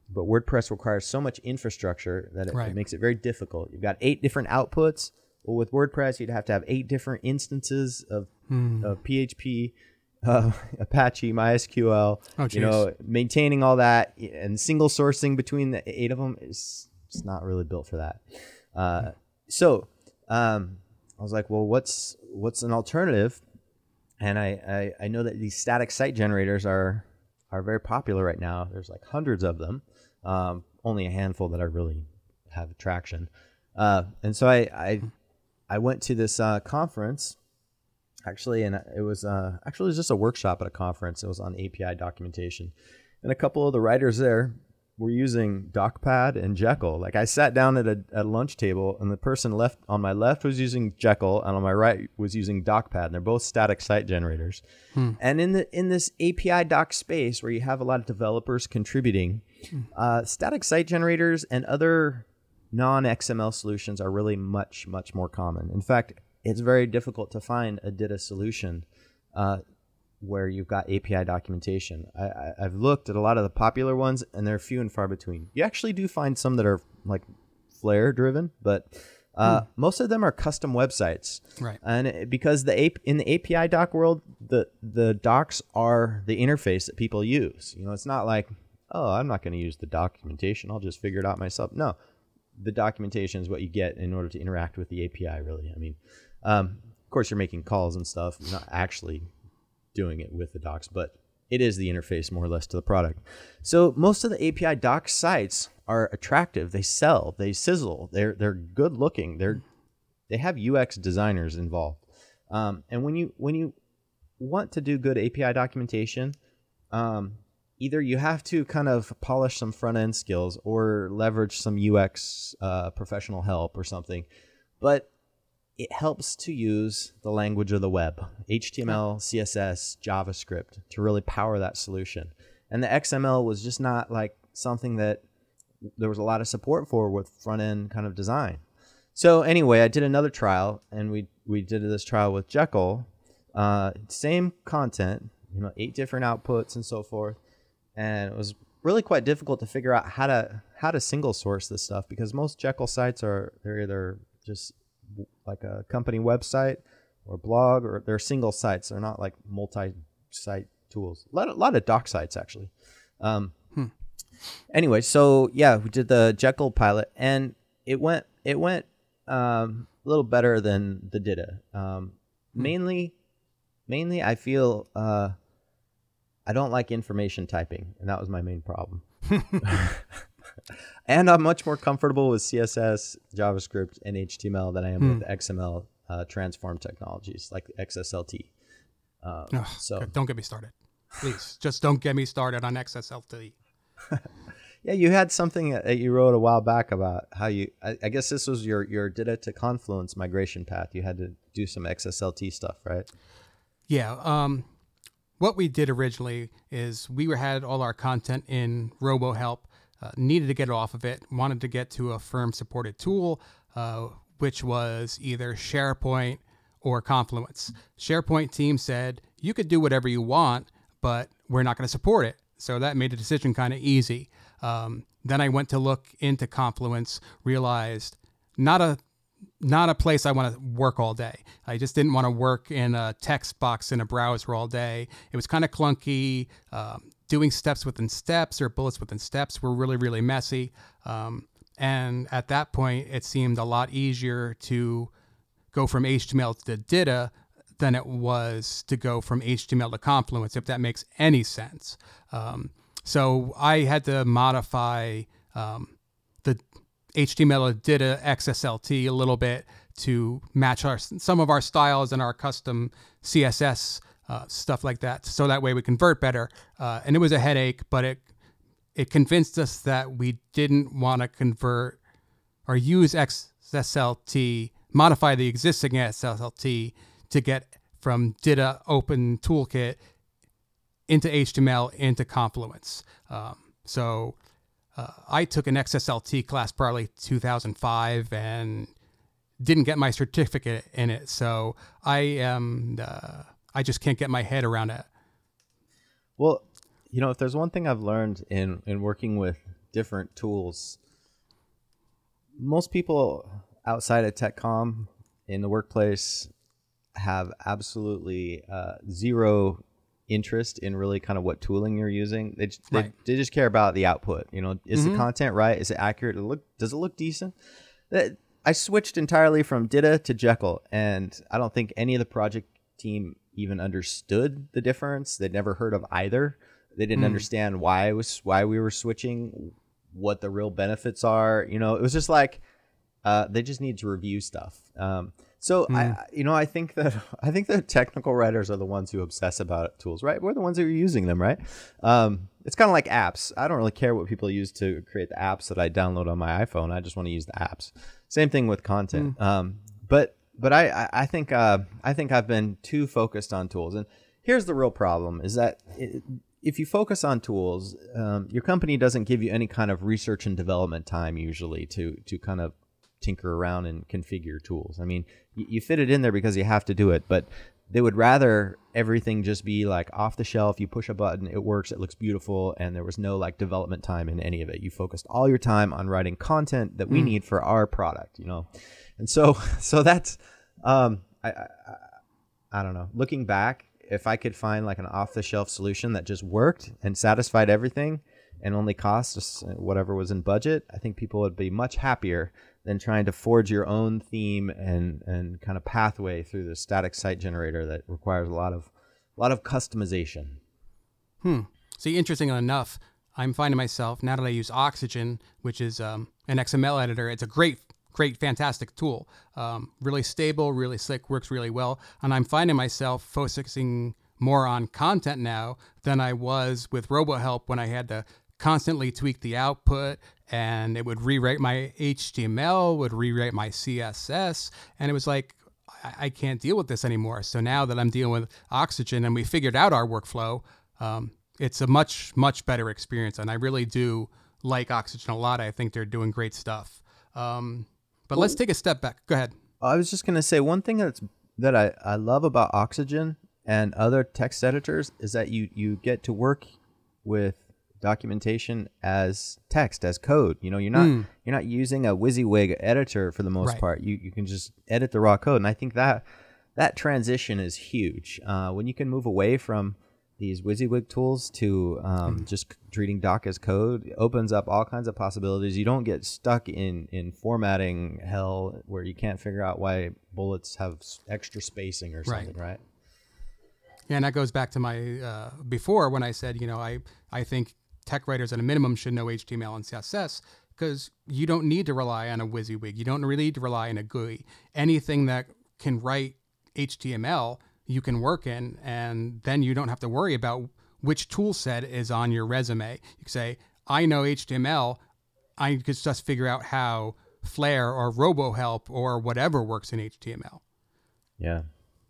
but WordPress requires so much infrastructure that it, right. it makes it very difficult. You've got eight different outputs. Well, with WordPress, you'd have to have eight different instances of, hmm. of P H P, uh, Apache, MySQL. Oh, you know, maintaining all that and single sourcing between the eight of them is it's not really built for that. Uh, so um, I was like, well, what's what's an alternative? And I, I, I know that these static site generators are are very popular right now. There's like hundreds of them. Um, only a handful that are really have traction. Uh, and so I, I I went to this uh, conference, actually, and it was uh, actually it was just a workshop at a conference. It was on A P I documentation, and a couple of the writers there were using DocPad and Jekyll. Like I sat down at a, at a lunch table, and the person left on my left was using Jekyll, and on my right was using DocPad. And they're both static site generators. Hmm. And in the in this A P I doc space where you have a lot of developers contributing, hmm. uh, static site generators and other non-X M L solutions are really much, much more common. In fact, it's very difficult to find a D I T A solution uh, where you've got A P I documentation. I, I, I've looked at a lot of the popular ones, and they're few and far between. You actually do find some that are like Flare driven, but uh, hmm. most of them are custom websites. Right. And it, because the A- in the A P I doc world, the the docs are the interface that people use. You know, it's not like, oh, I'm not going to use the documentation. I'll just figure it out myself. No. The documentation is what you get in order to interact with the A P I, really. I mean, um, of course, you're making calls and stuff. You're not actually doing it with the docs, but it is the interface more or less to the product. So most of the A P I doc sites are attractive. They sell. They sizzle. They're they're good looking. They're they have U X designers involved. Um, and when you when you want to do good A P I documentation, um, either you have to kind of polish some front-end skills or leverage some U X uh, professional help or something. But it helps to use the language of the web, H T M L, C S S, JavaScript, to really power that solution. And the X M L was just not like something that there was a lot of support for with front-end kind of design. So anyway, I did another trial, and we, we did this trial with Jekyll. Uh, same content, you know, eight different outputs and so forth. And it was really quite difficult to figure out how to how to single source this stuff, because most Jekyll sites are they're either just like a company website or blog, or they're single sites. They're not like multi-site tools. A lot, a lot of doc sites actually. Um, hmm. Anyway, so yeah, we did the Jekyll pilot, and it went it went um, a little better than the D I T A. Um, hmm. Mainly, mainly I feel. Uh, I don't like information typing, and that was my main problem. And I'm much more comfortable with C S S, JavaScript, and H T M L than I am hmm. with X M L uh, transform technologies like X S L T. Uh, Ugh, so don't get me started. Please, just don't get me started on X S L T. Yeah, you had something that you wrote a while back about how you, I, I guess this was your, your D I T A to Confluence migration path. You had to do some X S L T stuff, right? Yeah. Um, What we did originally is we were, had all our content in RoboHelp, uh, needed to get it off of it, wanted to get to a firm-supported tool, uh, which was either SharePoint or Confluence. SharePoint team said, you could do whatever you want, but we're not going to support it. So that made the decision kind of easy. Um, then I went to look into Confluence, realized not a Not a place I want to work all day. I just didn't want to work in a text box in a browser all day. It was kind of clunky. Um, doing steps within steps or bullets within steps were really, really messy. Um, and at that point, it seemed a lot easier to go from H T M L to D I T A than it was to go from H T M L to Confluence, if that makes any sense. Um, so I had to modify um, the H T M L and D I T A X S L T a little bit to match our some of our styles and our custom C S S uh, stuff like that. So that way we convert better. Uh, and it was a headache, but it it convinced us that we didn't want to convert or use X S L T, modify the existing X S L T to get from D I T A Open Toolkit into H T M L into Confluence. Um, so Uh, I took an X S L T class probably two thousand five and didn't get my certificate in it. So I am, uh, I just can't get my head around it. Well, you know, if there's one thing I've learned in, in working with different tools. Most people outside of TechCom in the workplace have absolutely uh, zero interest in really kind of what tooling you're using. They, they, Right. they just care about the output. You know, is Mhm. the content right? Is it accurate? Does it look, does it look decent? That, I switched entirely from D I T A to Jekyll, and I don't think any of the project team even understood the difference. They'd never heard of either. They didn't Mm. understand why it was why we were switching, what the real benefits are. You know, it was just like uh, they just need to review stuff. Um, so Mm. I, you know, I think that I think that technical writers are the ones who obsess about tools, right? We're the ones who are using them, right? Um, it's kind of like apps. I don't really care what people use to create the apps that I download on my iPhone. I just want to use the apps. Same thing with content. Mm. Um, but but I I, I think uh, I think I've been too focused on tools, and here's the real problem: is that it, if you focus on tools, um, your company doesn't give you any kind of research and development time usually to to kind of tinker around and configure tools. I mean, you, you fit it in there because you have to do it, but they would rather everything just be like off the shelf. You push a button, it works, it looks beautiful, and there was no like development time in any of it. You focused all your time on writing content that we Mm. need for our product, you know? And so, so that's, um, I, I, I don't know, looking back, if I could find like an off the shelf solution that just worked and satisfied everything and only cost us whatever was in budget, I think people would be much happier than trying to forge your own theme and, and kind of pathway through the static site generator that requires a lot of a lot of customization. Hmm. See, interesting enough, I'm finding myself, now that I use Oxygen, which is um, an X M L editor, it's a great, great, fantastic tool. Um, really stable, really slick, works really well. And I'm finding myself focusing more on content now than I was with RoboHelp when I had to constantly tweak the output, and it would rewrite my H T M L, would rewrite my C S S, and it was like, I, I can't deal with this anymore. So now that I'm dealing with Oxygen and we figured out our workflow, um, it's a much, much better experience, and I really do like Oxygen a lot. I think they're doing great stuff. Um, but Well, let's take a step back. Go ahead. I was just going to say one thing that's that I, I love about Oxygen and other text editors is that you, you get to work with documentation as text, as code. You know, you're not Mm. you're not using a WYSIWYG editor for the most Right. part. You you can just edit the raw code, and I think that that transition is huge. Uh, when you can move away from these WYSIWYG tools to um, just treating doc as code, it opens up all kinds of possibilities. You don't get stuck in in formatting hell where you can't figure out why bullets have s- extra spacing or Right. something, right? Yeah, and that goes back to my uh, before when I said, you know, I, I think tech writers at a minimum should know H T M L and C S S because you don't need to rely on a WYSIWYG. You don't really need to rely on a G U I. Anything that can write H T M L, you can work in, and then you don't have to worry about which tool set is on your resume. You can say, I know H T M L. I could just figure out how Flare or RoboHelp or whatever works in H T M L. Yeah.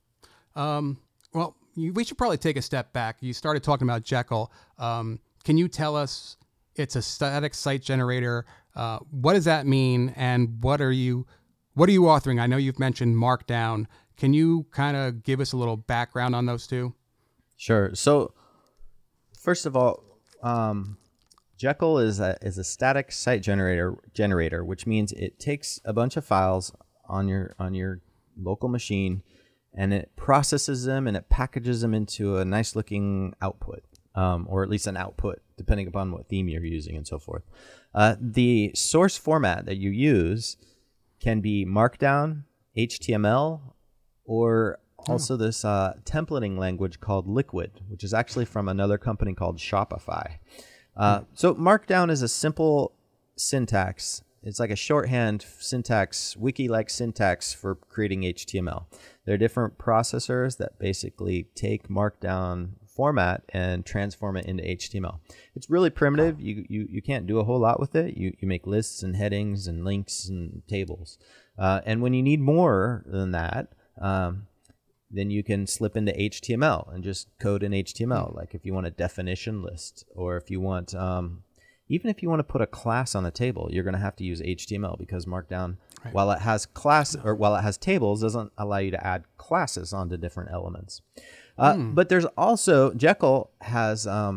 Um, well, you, we should probably take a step back. You started talking about Jekyll. Um, can you tell us it's a static site generator? Uh, what does that mean, and what are you what are you authoring? I know you've mentioned Markdown. Can you kind of give us a little background on those two? Sure. So, first of all, um, Jekyll is a is a static site generator generator, which means it takes a bunch of files on your on your local machine, and it processes them and it packages them into a nice looking output, um, or at least an output, depending upon what theme you're using and so forth. Uh, the source format that you use can be Markdown, H T M L, or also this uh, templating language called Liquid, which is actually from another company called Shopify. Uh, so Markdown is a simple syntax. It's like a shorthand syntax, wiki-like syntax for creating H T M L. There are different processors that basically take Markdown format and transform it into H T M L. It's really primitive. You you, you can't do a whole lot with it. You, you make lists and headings and links and tables. Uh, and when you need more than that, um, then you can slip into H T M L and just code in H T M L. Like if you want a definition list, or if you want, um, even if you want to put a class on a table, you're going to have to use H T M L because Markdown, right, while it has class or while it has tables, doesn't allow you to add classes onto different elements. Uh, mm. But there's also Jekyll has um,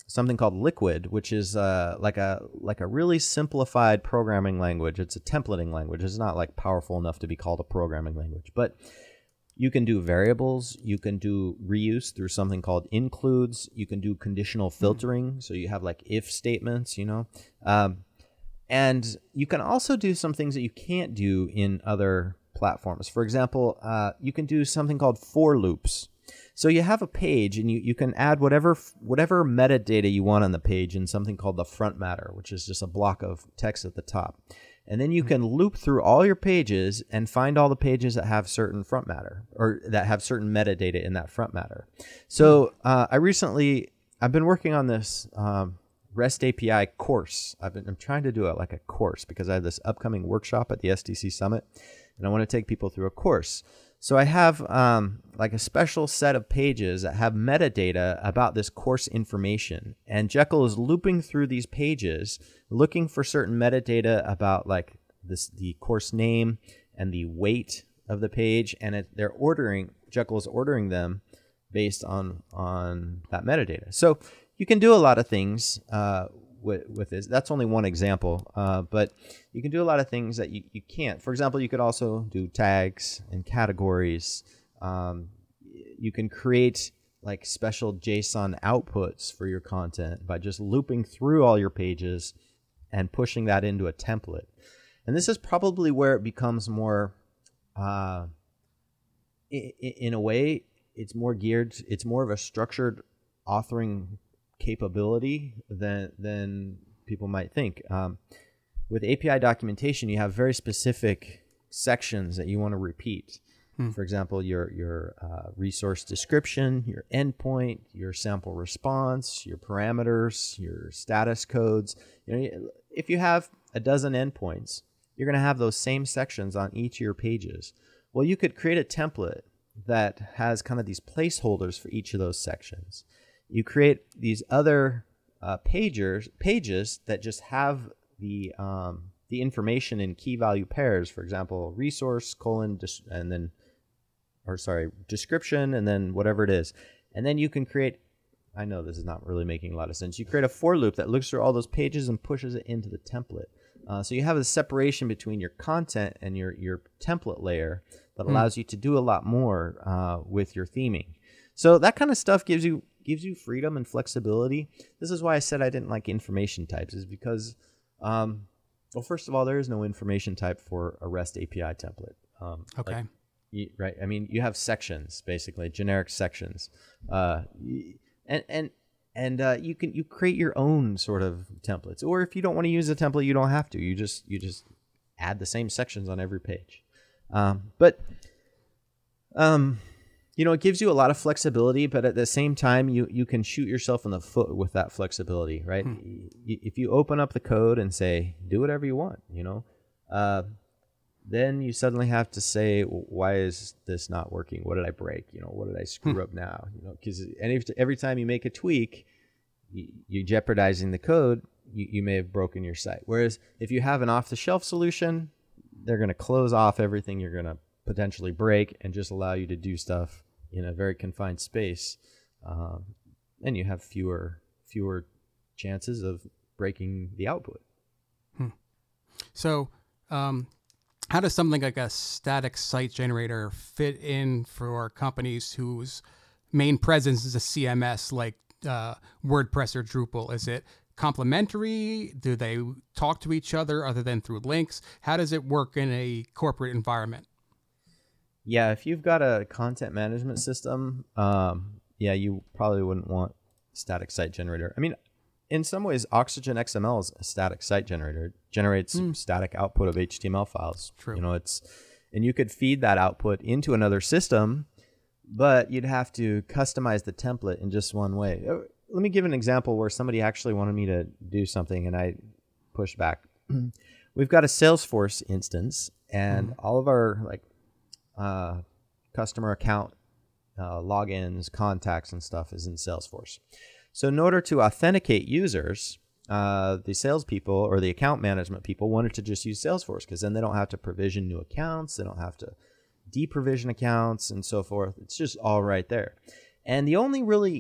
something called Liquid, which is uh, like a like a really simplified programming language. It's a templating language. It's not like powerful enough to be called a programming language, but you can do variables. You can do reuse through something called includes. You can do conditional filtering. So you have like if statements, you know. Um, and you can also do some things that you can't do in other platforms. For example, uh, you can do something called for loops. So you have a page and you, you can add whatever whatever metadata you want on the page in something called the front matter, which is just a block of text at the top. And then you can loop through all your pages and find all the pages that have certain front matter or that have certain metadata in that front matter. So uh, I recently, I've been working on this um, REST A P I course. I've been I'm trying to do it like a course because I have this upcoming workshop at the S D C Summit and I want to take people through a course. So I have um, like a special set of pages that have metadata about this course information. And Jekyll is looping through these pages, looking for certain metadata about like this, the course name and the weight of the page. And it, they're ordering, Jekyll is ordering them based on, on that metadata. So you can do a lot of things uh, with, with this. That's only one example, uh, but you can do a lot of things that you, you can't. For example, you could also do tags and categories. Um, you can create like special JSON outputs for your content by just looping through all your pages and pushing that into a template. And this is probably where it becomes more, uh, in, in a way, it's more geared, it's more of a structured authoring capability than than people might think. Um, with A P I documentation, you have very specific sections that you want to repeat. Hmm. For example, your your uh, resource description, your endpoint, your sample response, your parameters, your status codes. You know, if you have a dozen endpoints, you're going to have those same sections on each of your pages. Well, you could create a template that has kind of these placeholders for each of those sections. You create these other uh, pagers, pages that just have the um, the information in key value pairs. For example, resource colon and then, or sorry, description and then whatever it is. And then you can create. I know this is not really making a lot of sense. You create a for loop that looks through all those pages and pushes it into the template. Uh, so you have a separation between your content and your your template layer that allows mm. you to do a lot more uh, with your theming. So that kind of stuff gives you. gives you freedom and flexibility. This is why I said I didn't like information types, is because, um, well, first of all, there is no information type for a REST A P I template. Um, okay. Like, you, right. I mean, you have sections, basically, generic sections. Uh, and and and uh, you can you create your own sort of templates. Or if you don't want to use a template, you don't have to. You just you just add the same sections on every page. Um, but um you know, it gives you a lot of flexibility, but at the same time, you, you can shoot yourself in the foot with that flexibility, right? Hmm. If you open up the code and say, do whatever you want, you know, uh, then you suddenly have to say, why is this not working? What did I break? You know, what did I screw hmm. up now? You know, because every, every time you make a tweak, you, you're jeopardizing the code. You, you may have broken your site. Whereas if you have an off-the-shelf solution, they're going to close off everything you're going to potentially break and just allow you to do stuff in a very confined space, um, and you have fewer fewer chances of breaking the output. Hmm. So um, how does something like a static site generator fit in for companies whose main presence is a C M S like uh, WordPress or Drupal? Is it complementary? Do they talk to each other other than through links? How does it work in a corporate environment? Yeah, if you've got a content management system, um, yeah, you probably wouldn't want static site generator. I mean, in some ways, Oxygen X M L is a static site generator. It generates mm. static output of H T M L files. True. You know, it's and you could feed that output into another system, but you'd have to customize the template in just one way. Let me give an example where somebody actually wanted me to do something, and I pushed back. We've got a Salesforce instance, and mm. all of our like. Uh, customer account uh, logins, contacts, and stuff is in Salesforce. So in order to authenticate users, uh, the salespeople or the account management people wanted to just use Salesforce because then they don't have to provision new accounts, they don't have to deprovision accounts, and so forth. It's just all right there. And the only really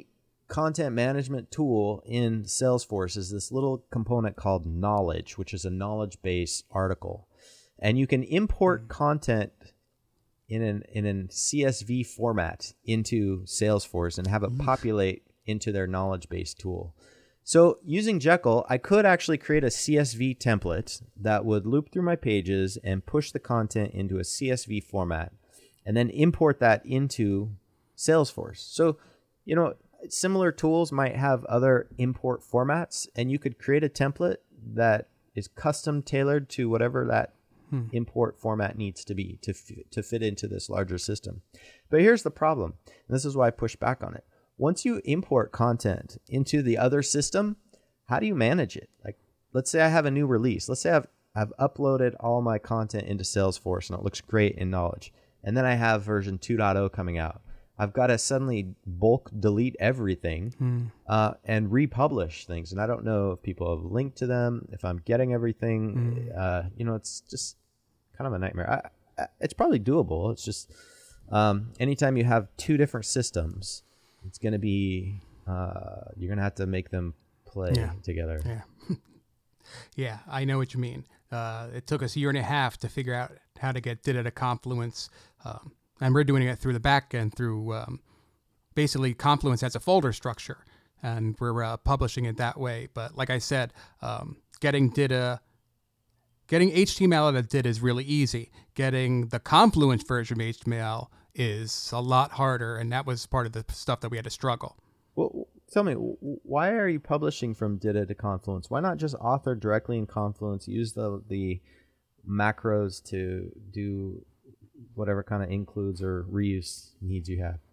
content management tool in Salesforce is this little component called Knowledge, which is a knowledge base article. And you can import mm-hmm. content in an in an C S V format into Salesforce and have it mm-hmm. populate into their knowledge base tool. So using Jekyll, I could actually create a C S V template that would loop through my pages and push the content into a C S V format and then import that into Salesforce. So, you know, similar tools might have other import formats, and you could create a template that is custom tailored to whatever that hmm. import format needs to be to, f- to fit into this larger system. But here's the problem, and this is why I push back on it. Once you import content into the other system, how do you manage it? Like, let's say I have a new release. Let's say I've, I've uploaded all my content into Salesforce and it looks great in Knowledge. And then I have version two point oh coming out. I've got to suddenly bulk delete everything hmm. uh, and republish things. And I don't know if people have linked to them, if I'm getting everything. Hmm. Uh, you know, it's just kind of a nightmare. I, I, it's probably doable. It's just um, anytime you have two different systems, it's going to be, uh, you're going to have to make them play yeah. together. Yeah. yeah, I know what you mean. Uh, it took us a year and a half to figure out how to get Did It to Confluence. Um, and we're doing it through the back end through um, basically Confluence has a folder structure, and we're uh, publishing it that way. But like I said, um, getting D I T A, getting H T M L out of D I T A is really easy. Getting the Confluence version of H T M L is a lot harder, and that was part of the stuff that we had to struggle. Well, tell me, why are you publishing from D I T A to Confluence? Why not just author directly in Confluence, use the the macros to do whatever kind of includes or reuse needs you have?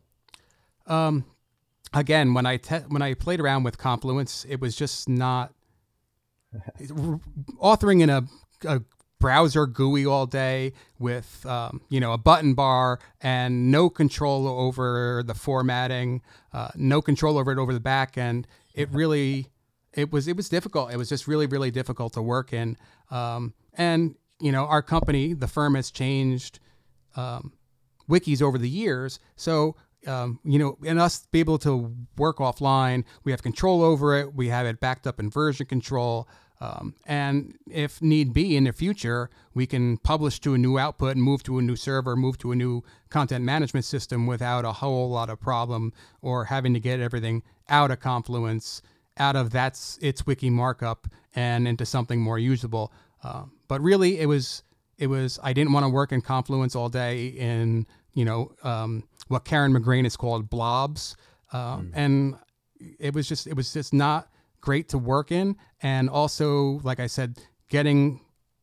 Um, again, when I te- when I played around with Confluence, it was just not authoring in a, a browser G U I all day with, um, you know, a button bar and no control over the formatting, uh, no control over it over the back end. It really, it was, it was difficult. It was just really, really difficult to work in. Um, and, you know, our company, the firm has changed um, wikis over the years. So, um, you know, and us be able to work offline, we have control over it. We have it backed up in version control. Um, and if need be in the future, we can publish to a new output and move to a new server, move to a new content management system without a whole lot of problem or having to get everything out of Confluence, out of that's its wiki markup and into something more usable. Uh, but really it was, it was, I didn't want to work in Confluence all day in, you know, um, what Karen McGrain has called blobs. Uh, mm. And it was just, it was just not great to work in. And also, like I said, getting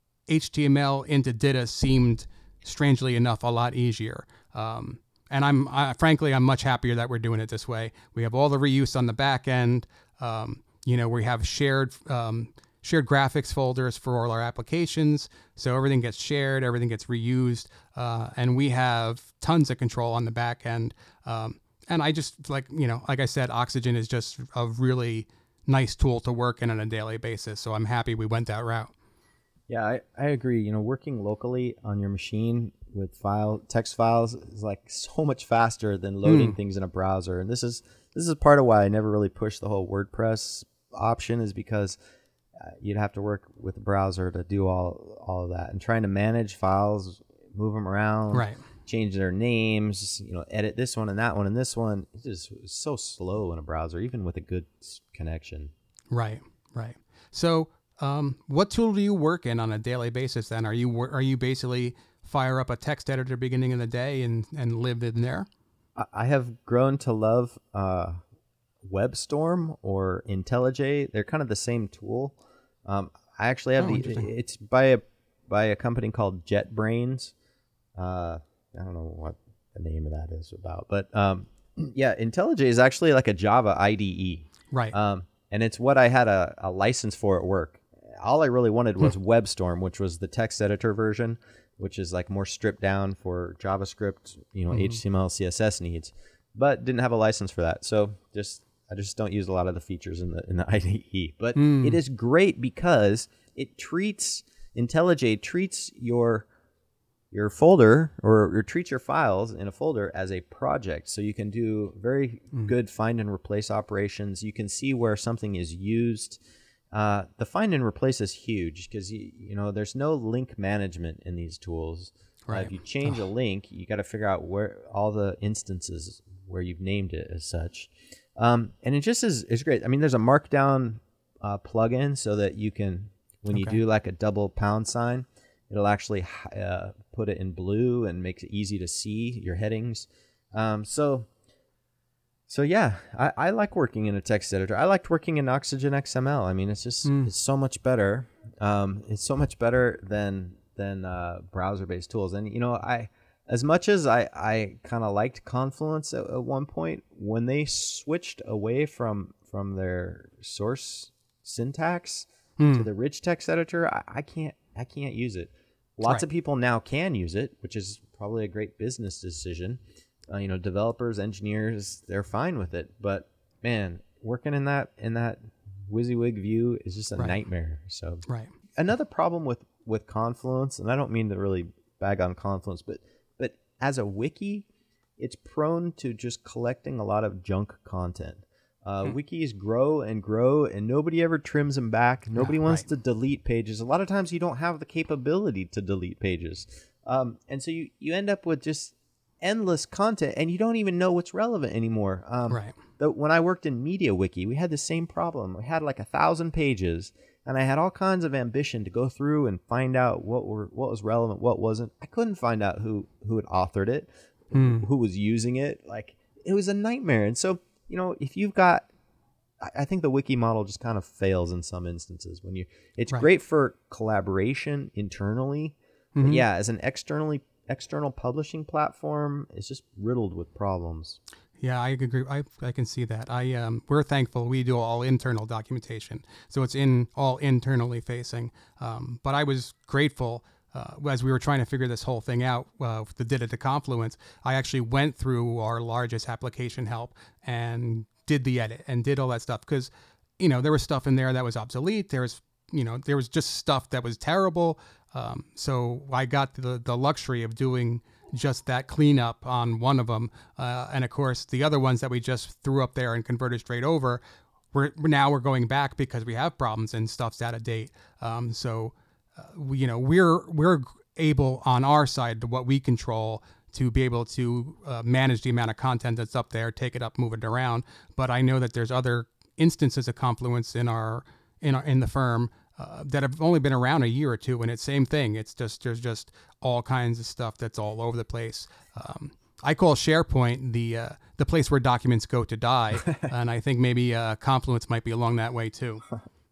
H T M L into D I T A seemed, strangely enough, a lot easier. Um, and I'm, I, frankly, I'm much happier that we're doing it this way. We have all the reuse on the back end. Um, you know, we have shared, um, shared graphics folders for all our applications. So everything gets shared, everything gets reused. Uh, and we have tons of control on the back end. Um, and I just, like, you know, like I said, Oxygen is just a really nice tool to work in on a daily basis. So I'm happy we went that route. Yeah, I, I agree. You know, working locally on your machine with file text files is like so much faster than loading mm. things in a browser. And this is this is part of why I never really pushed the whole WordPress option, is because uh, you'd have to work with the browser to do all all of that, and trying to manage files, move them around, right, change their names, you know, edit this one and that one and this one. It's just it's so slow in a browser, even with a good connection. Right, right. So, um, what tool do you work in on a daily basis? Then, are you are you basically fire up a text editor beginning of the day and and live in there? I have grown to love uh, WebStorm or IntelliJ. They're kind of the same tool. Um, I actually have oh, the. It's by a by a company called JetBrains. Uh, I don't know what the name of that is about, but um, yeah, IntelliJ is actually like a Java I D E. Right. Um, and it's what I had a, a license for at work. All I really wanted was WebStorm, which was the text editor version, which is like more stripped down for JavaScript, you know, mm-hmm. H T M L, C S S needs, but didn't have a license for that. So just I just don't use a lot of the features in the in the I D E. But mm. it is great because it treats IntelliJ treats your your folder or, or treat your files in a folder as a project. So you can do very mm. good find and replace operations. You can see where something is used. Uh, the find and replace is huge because you, you know there's no link management in these tools. Right. Uh, if you change oh. a link, you got to figure out where all the instances where you've named it as such. Um, and it just is, is great. I mean, there's a markdown uh, plugin so that you can, when okay. you do like a double pound sign, it'll actually uh, put it in blue and makes it easy to see your headings. Um, so, so yeah, I, I like working in a text editor. I liked working in Oxygen X M L. I mean, it's just mm. it's so much better. Um, it's so much better than than uh, browser-based tools. And you know, I as much as I I kind of liked Confluence at, at one point, when they switched away from from their source syntax mm. to the rich text editor, I, I can't I can't use it. Lots right. of people now can use it, which is probably a great business decision. Uh, you know, developers, engineers, they're fine with it. But man, working in that in that WYSIWYG view is just a right. nightmare. So right. another problem with, with Confluence, and I don't mean to really bag on Confluence, but but as a wiki, it's prone to just collecting a lot of junk content. Uh, hmm. Wikis grow and grow, and nobody ever trims them back. Nobody yeah, wants right. to delete pages. A lot of times you don't have the capability to delete pages. Um, and so you, you end up with just endless content, and you don't even know what's relevant anymore. Um, right. The, when I worked in MediaWiki, we had the same problem. We had like a thousand pages, and I had all kinds of ambition to go through and find out what were what was relevant, what wasn't. I couldn't find out who, who had authored it, hmm. who was using it. Like, it was a nightmare. And so, you know, if you've got, I think the wiki model just kind of fails in some instances. When you, it's right. great for collaboration internally. Mm-hmm. But yeah, as an externally external publishing platform, it's just riddled with problems. Yeah, I agree. I I can see that. I um, we're thankful we do all internal documentation, so it's in all internally facing. Um, but I was grateful. Uh, as we were trying to figure this whole thing out, uh, the did it to Confluence, I actually went through our largest application help and did the edit and did all that stuff because, you know, there was stuff in there that was obsolete. There was, you know, there was just stuff that was terrible. Um, so I got the the luxury of doing just that cleanup on one of them. Uh, and of course, the other ones that we just threw up there and converted straight over, we're now we're going back because we have problems and stuff's out of date. Um, so. Uh, we, you know, we're we're able on our side to what we control to be able to uh, manage the amount of content that's up there, take it up, move it around. But I know that there's other instances of Confluence in our in our in the firm uh, that have only been around a year or two, and it's same thing. It's just there's just all kinds of stuff that's all over the place. Um, I call SharePoint the uh, the place where documents go to die, and I think maybe uh, Confluence might be along that way too.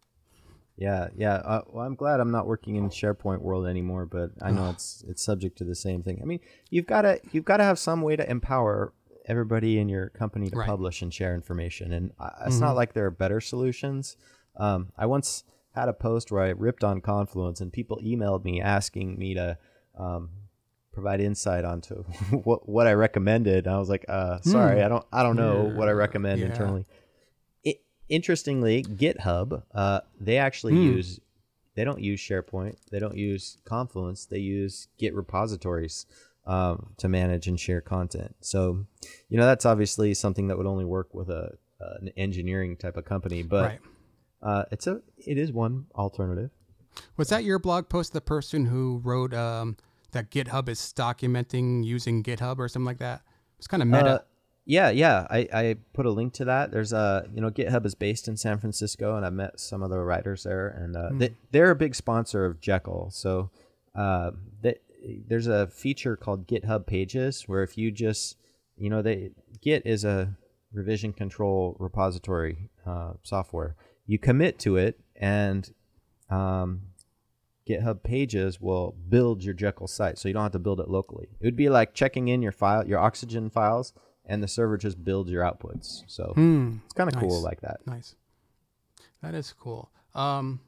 Yeah, yeah. Uh, well, I'm glad I'm not working in SharePoint world anymore, but I know it's it's subject to the same thing. I mean, you've got to you've got to have some way to empower everybody in your company to right. publish and share information, and uh, it's mm-hmm. not like there are better solutions. Um, I once had a post where I ripped on Confluence, and people emailed me asking me to um, provide insight onto what what I recommended. And I was like, uh, sorry, mm. I don't I don't know yeah. what I recommend yeah. internally. Interestingly, GitHub, uh, they actually mm. use, they don't use SharePoint. They don't use Confluence. They use Git repositories um, to manage and share content. So, you know, that's obviously something that would only work with a uh, an engineering type of company, but right. uh, it's a it is one alternative. Was that your blog post, the person who wrote um, that GitHub is documenting using GitHub or something like that? It's kind of meta. Uh, Yeah, yeah. I, I put a link to that. There's a, you know, GitHub is based in San Francisco, and I met some of the writers there, and uh, mm. they, they're a big sponsor of Jekyll. So uh, they, there's a feature called GitHub Pages, where if you just, you know, they Git is a revision control repository uh, software. You commit to it, and um, GitHub Pages will build your Jekyll site, so you don't have to build it locally. It would be like checking in your file, your Oxygen files, and the server just builds your outputs. So hmm. it's kind of nice. Cool like that. Nice. That is cool. Um,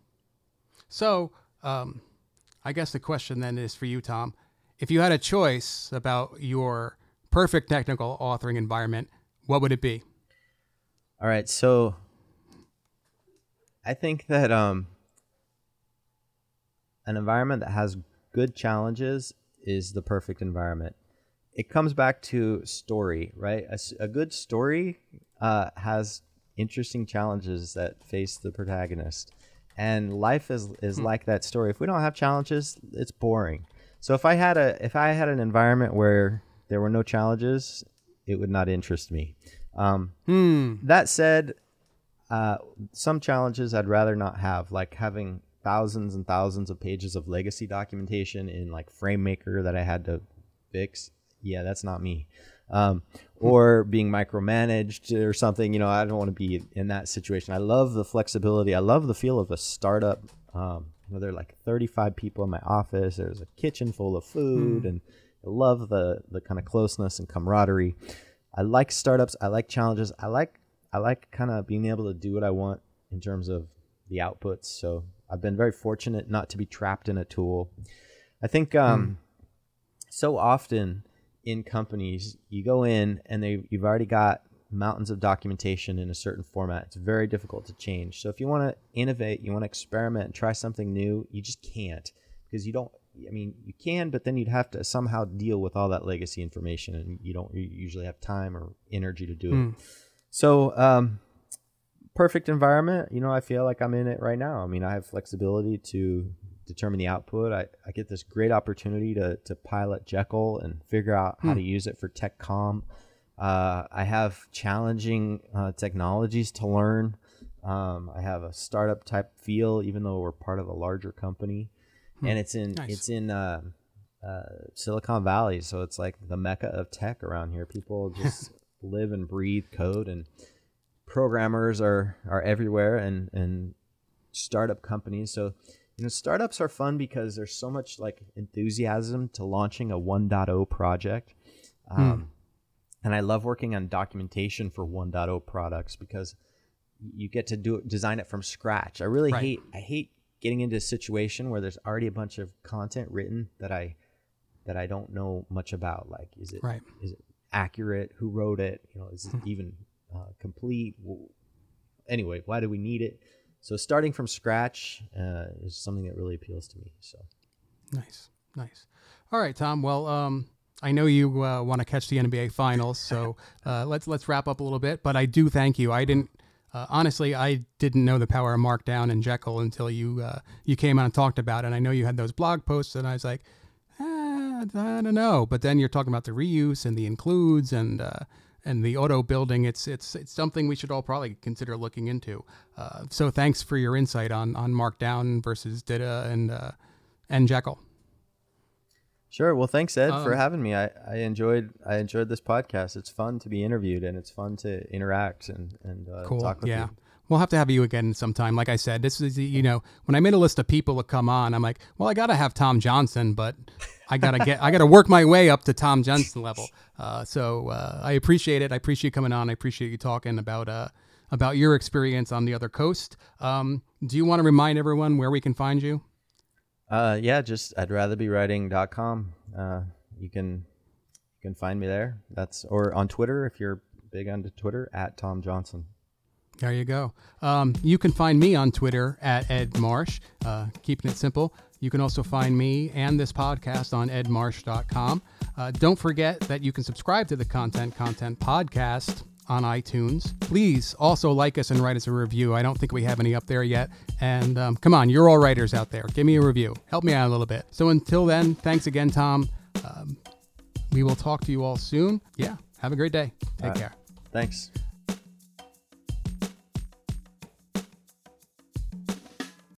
so um, I guess the question then is for you, Tom. If you had a choice about your perfect technical authoring environment, what would it be? All right. So I think that um, an environment that has good challenges is the perfect environment? It comes back to story, right? A, a good story uh, has interesting challenges that face the protagonist, and life is is hmm. like that story. If we don't have challenges, it's boring. So if I had a if I had an environment where there were no challenges, it would not interest me. Um, hmm. That said, uh, some challenges I'd rather not have, like having thousands and thousands of pages of legacy documentation in like FrameMaker that I had to fix. Yeah, that's not me. Um, or being micromanaged or something, you know, I don't want to be in that situation. I love the flexibility. I love the feel of a startup. Um, you know, there are like thirty-five people in my office. There's a kitchen full of food, mm. and I love the the kind of closeness and camaraderie. I like startups. I like challenges. I like I like kind of being able to do what I want in terms of the outputs. So I've been very fortunate not to be trapped in a tool. I think um, mm. so often in companies, you go in and they you've already got mountains of documentation in a certain format. It's very difficult to change. So if you want to innovate, you want to experiment and try something new, you just can't, because you don't, I mean, you can, but then you'd have to somehow deal with all that legacy information, and you don't usually have time or energy to do mm. it. So um, perfect environment, you know, I feel like I'm in it right now. I mean, I have flexibility to determine the output. I, I get this great opportunity to to pilot Jekyll and figure out how mm. to use it for TechCom. Uh, I have challenging uh, technologies to learn. Um, I have a startup type feel, even though we're part of a larger company, hmm. and it's in nice. it's in uh, uh, Silicon Valley, so it's like the mecca of tech around here. People just live and breathe code, and programmers are are everywhere, and and startup companies. So you know, startups are fun because there's so much like enthusiasm to launching a one point oh project. Um, hmm. And I love working on documentation for one point oh products because you get to do it, design it from scratch. I really right. hate I hate getting into a situation where there's already a bunch of content written that I that I don't know much about. Like, is it right. is it accurate? Who wrote it? You know, is it even uh, complete? Anyway, why do we need it? So starting from scratch uh, is something that really appeals to me. So nice, nice. All right, Tom. Well, um. I know you uh, want to catch the N B A Finals, so uh, let's let's wrap up a little bit. But I do thank you. I didn't uh, honestly. I didn't know the power of Markdown and Jekyll until you uh, you came on and talked about it. And I know you had those blog posts, and I was like, eh, I don't know. But then you're talking about the reuse and the includes and uh, and the auto building. It's it's it's something we should all probably consider looking into. Uh, so thanks for your insight on on Markdown versus D I T A and uh, and Jekyll. Sure. Well, thanks, Ed, um, for having me. I, I enjoyed I enjoyed this podcast. It's fun to be interviewed, and it's fun to interact and, and uh, cool. talk with yeah. you. We'll have to have you again sometime. Like I said, this is, you know, when I made a list of people to come on, I'm like, well, I got to have Tom Johnson, but I got to get, I got to work my way up to Tom Johnson level. Uh, so uh, I appreciate it. I appreciate you coming on. I appreciate you talking about, uh, about your experience on the other coast. Um, do you want to remind everyone where we can find you? Uh, yeah, just I'd rather be writing dot com. Uh, you can you can find me there. That's or on Twitter if you're big onto Twitter at Tom Johnson. There you go. Um, you can find me on Twitter at Ed Marsh. Uh, keeping it simple. You can also find me and this podcast on ed marsh dot com. Uh, don't forget that you can subscribe to the Content Content Podcast on iTunes. Please also like us and write us a review. I don't think we have any up there yet. And um, come on, you're all writers out there. Give me a review. Help me out a little bit. So until then, thanks again, Tom. Um, we will talk to you all soon. Yeah, have a great day. Take right. care. Thanks.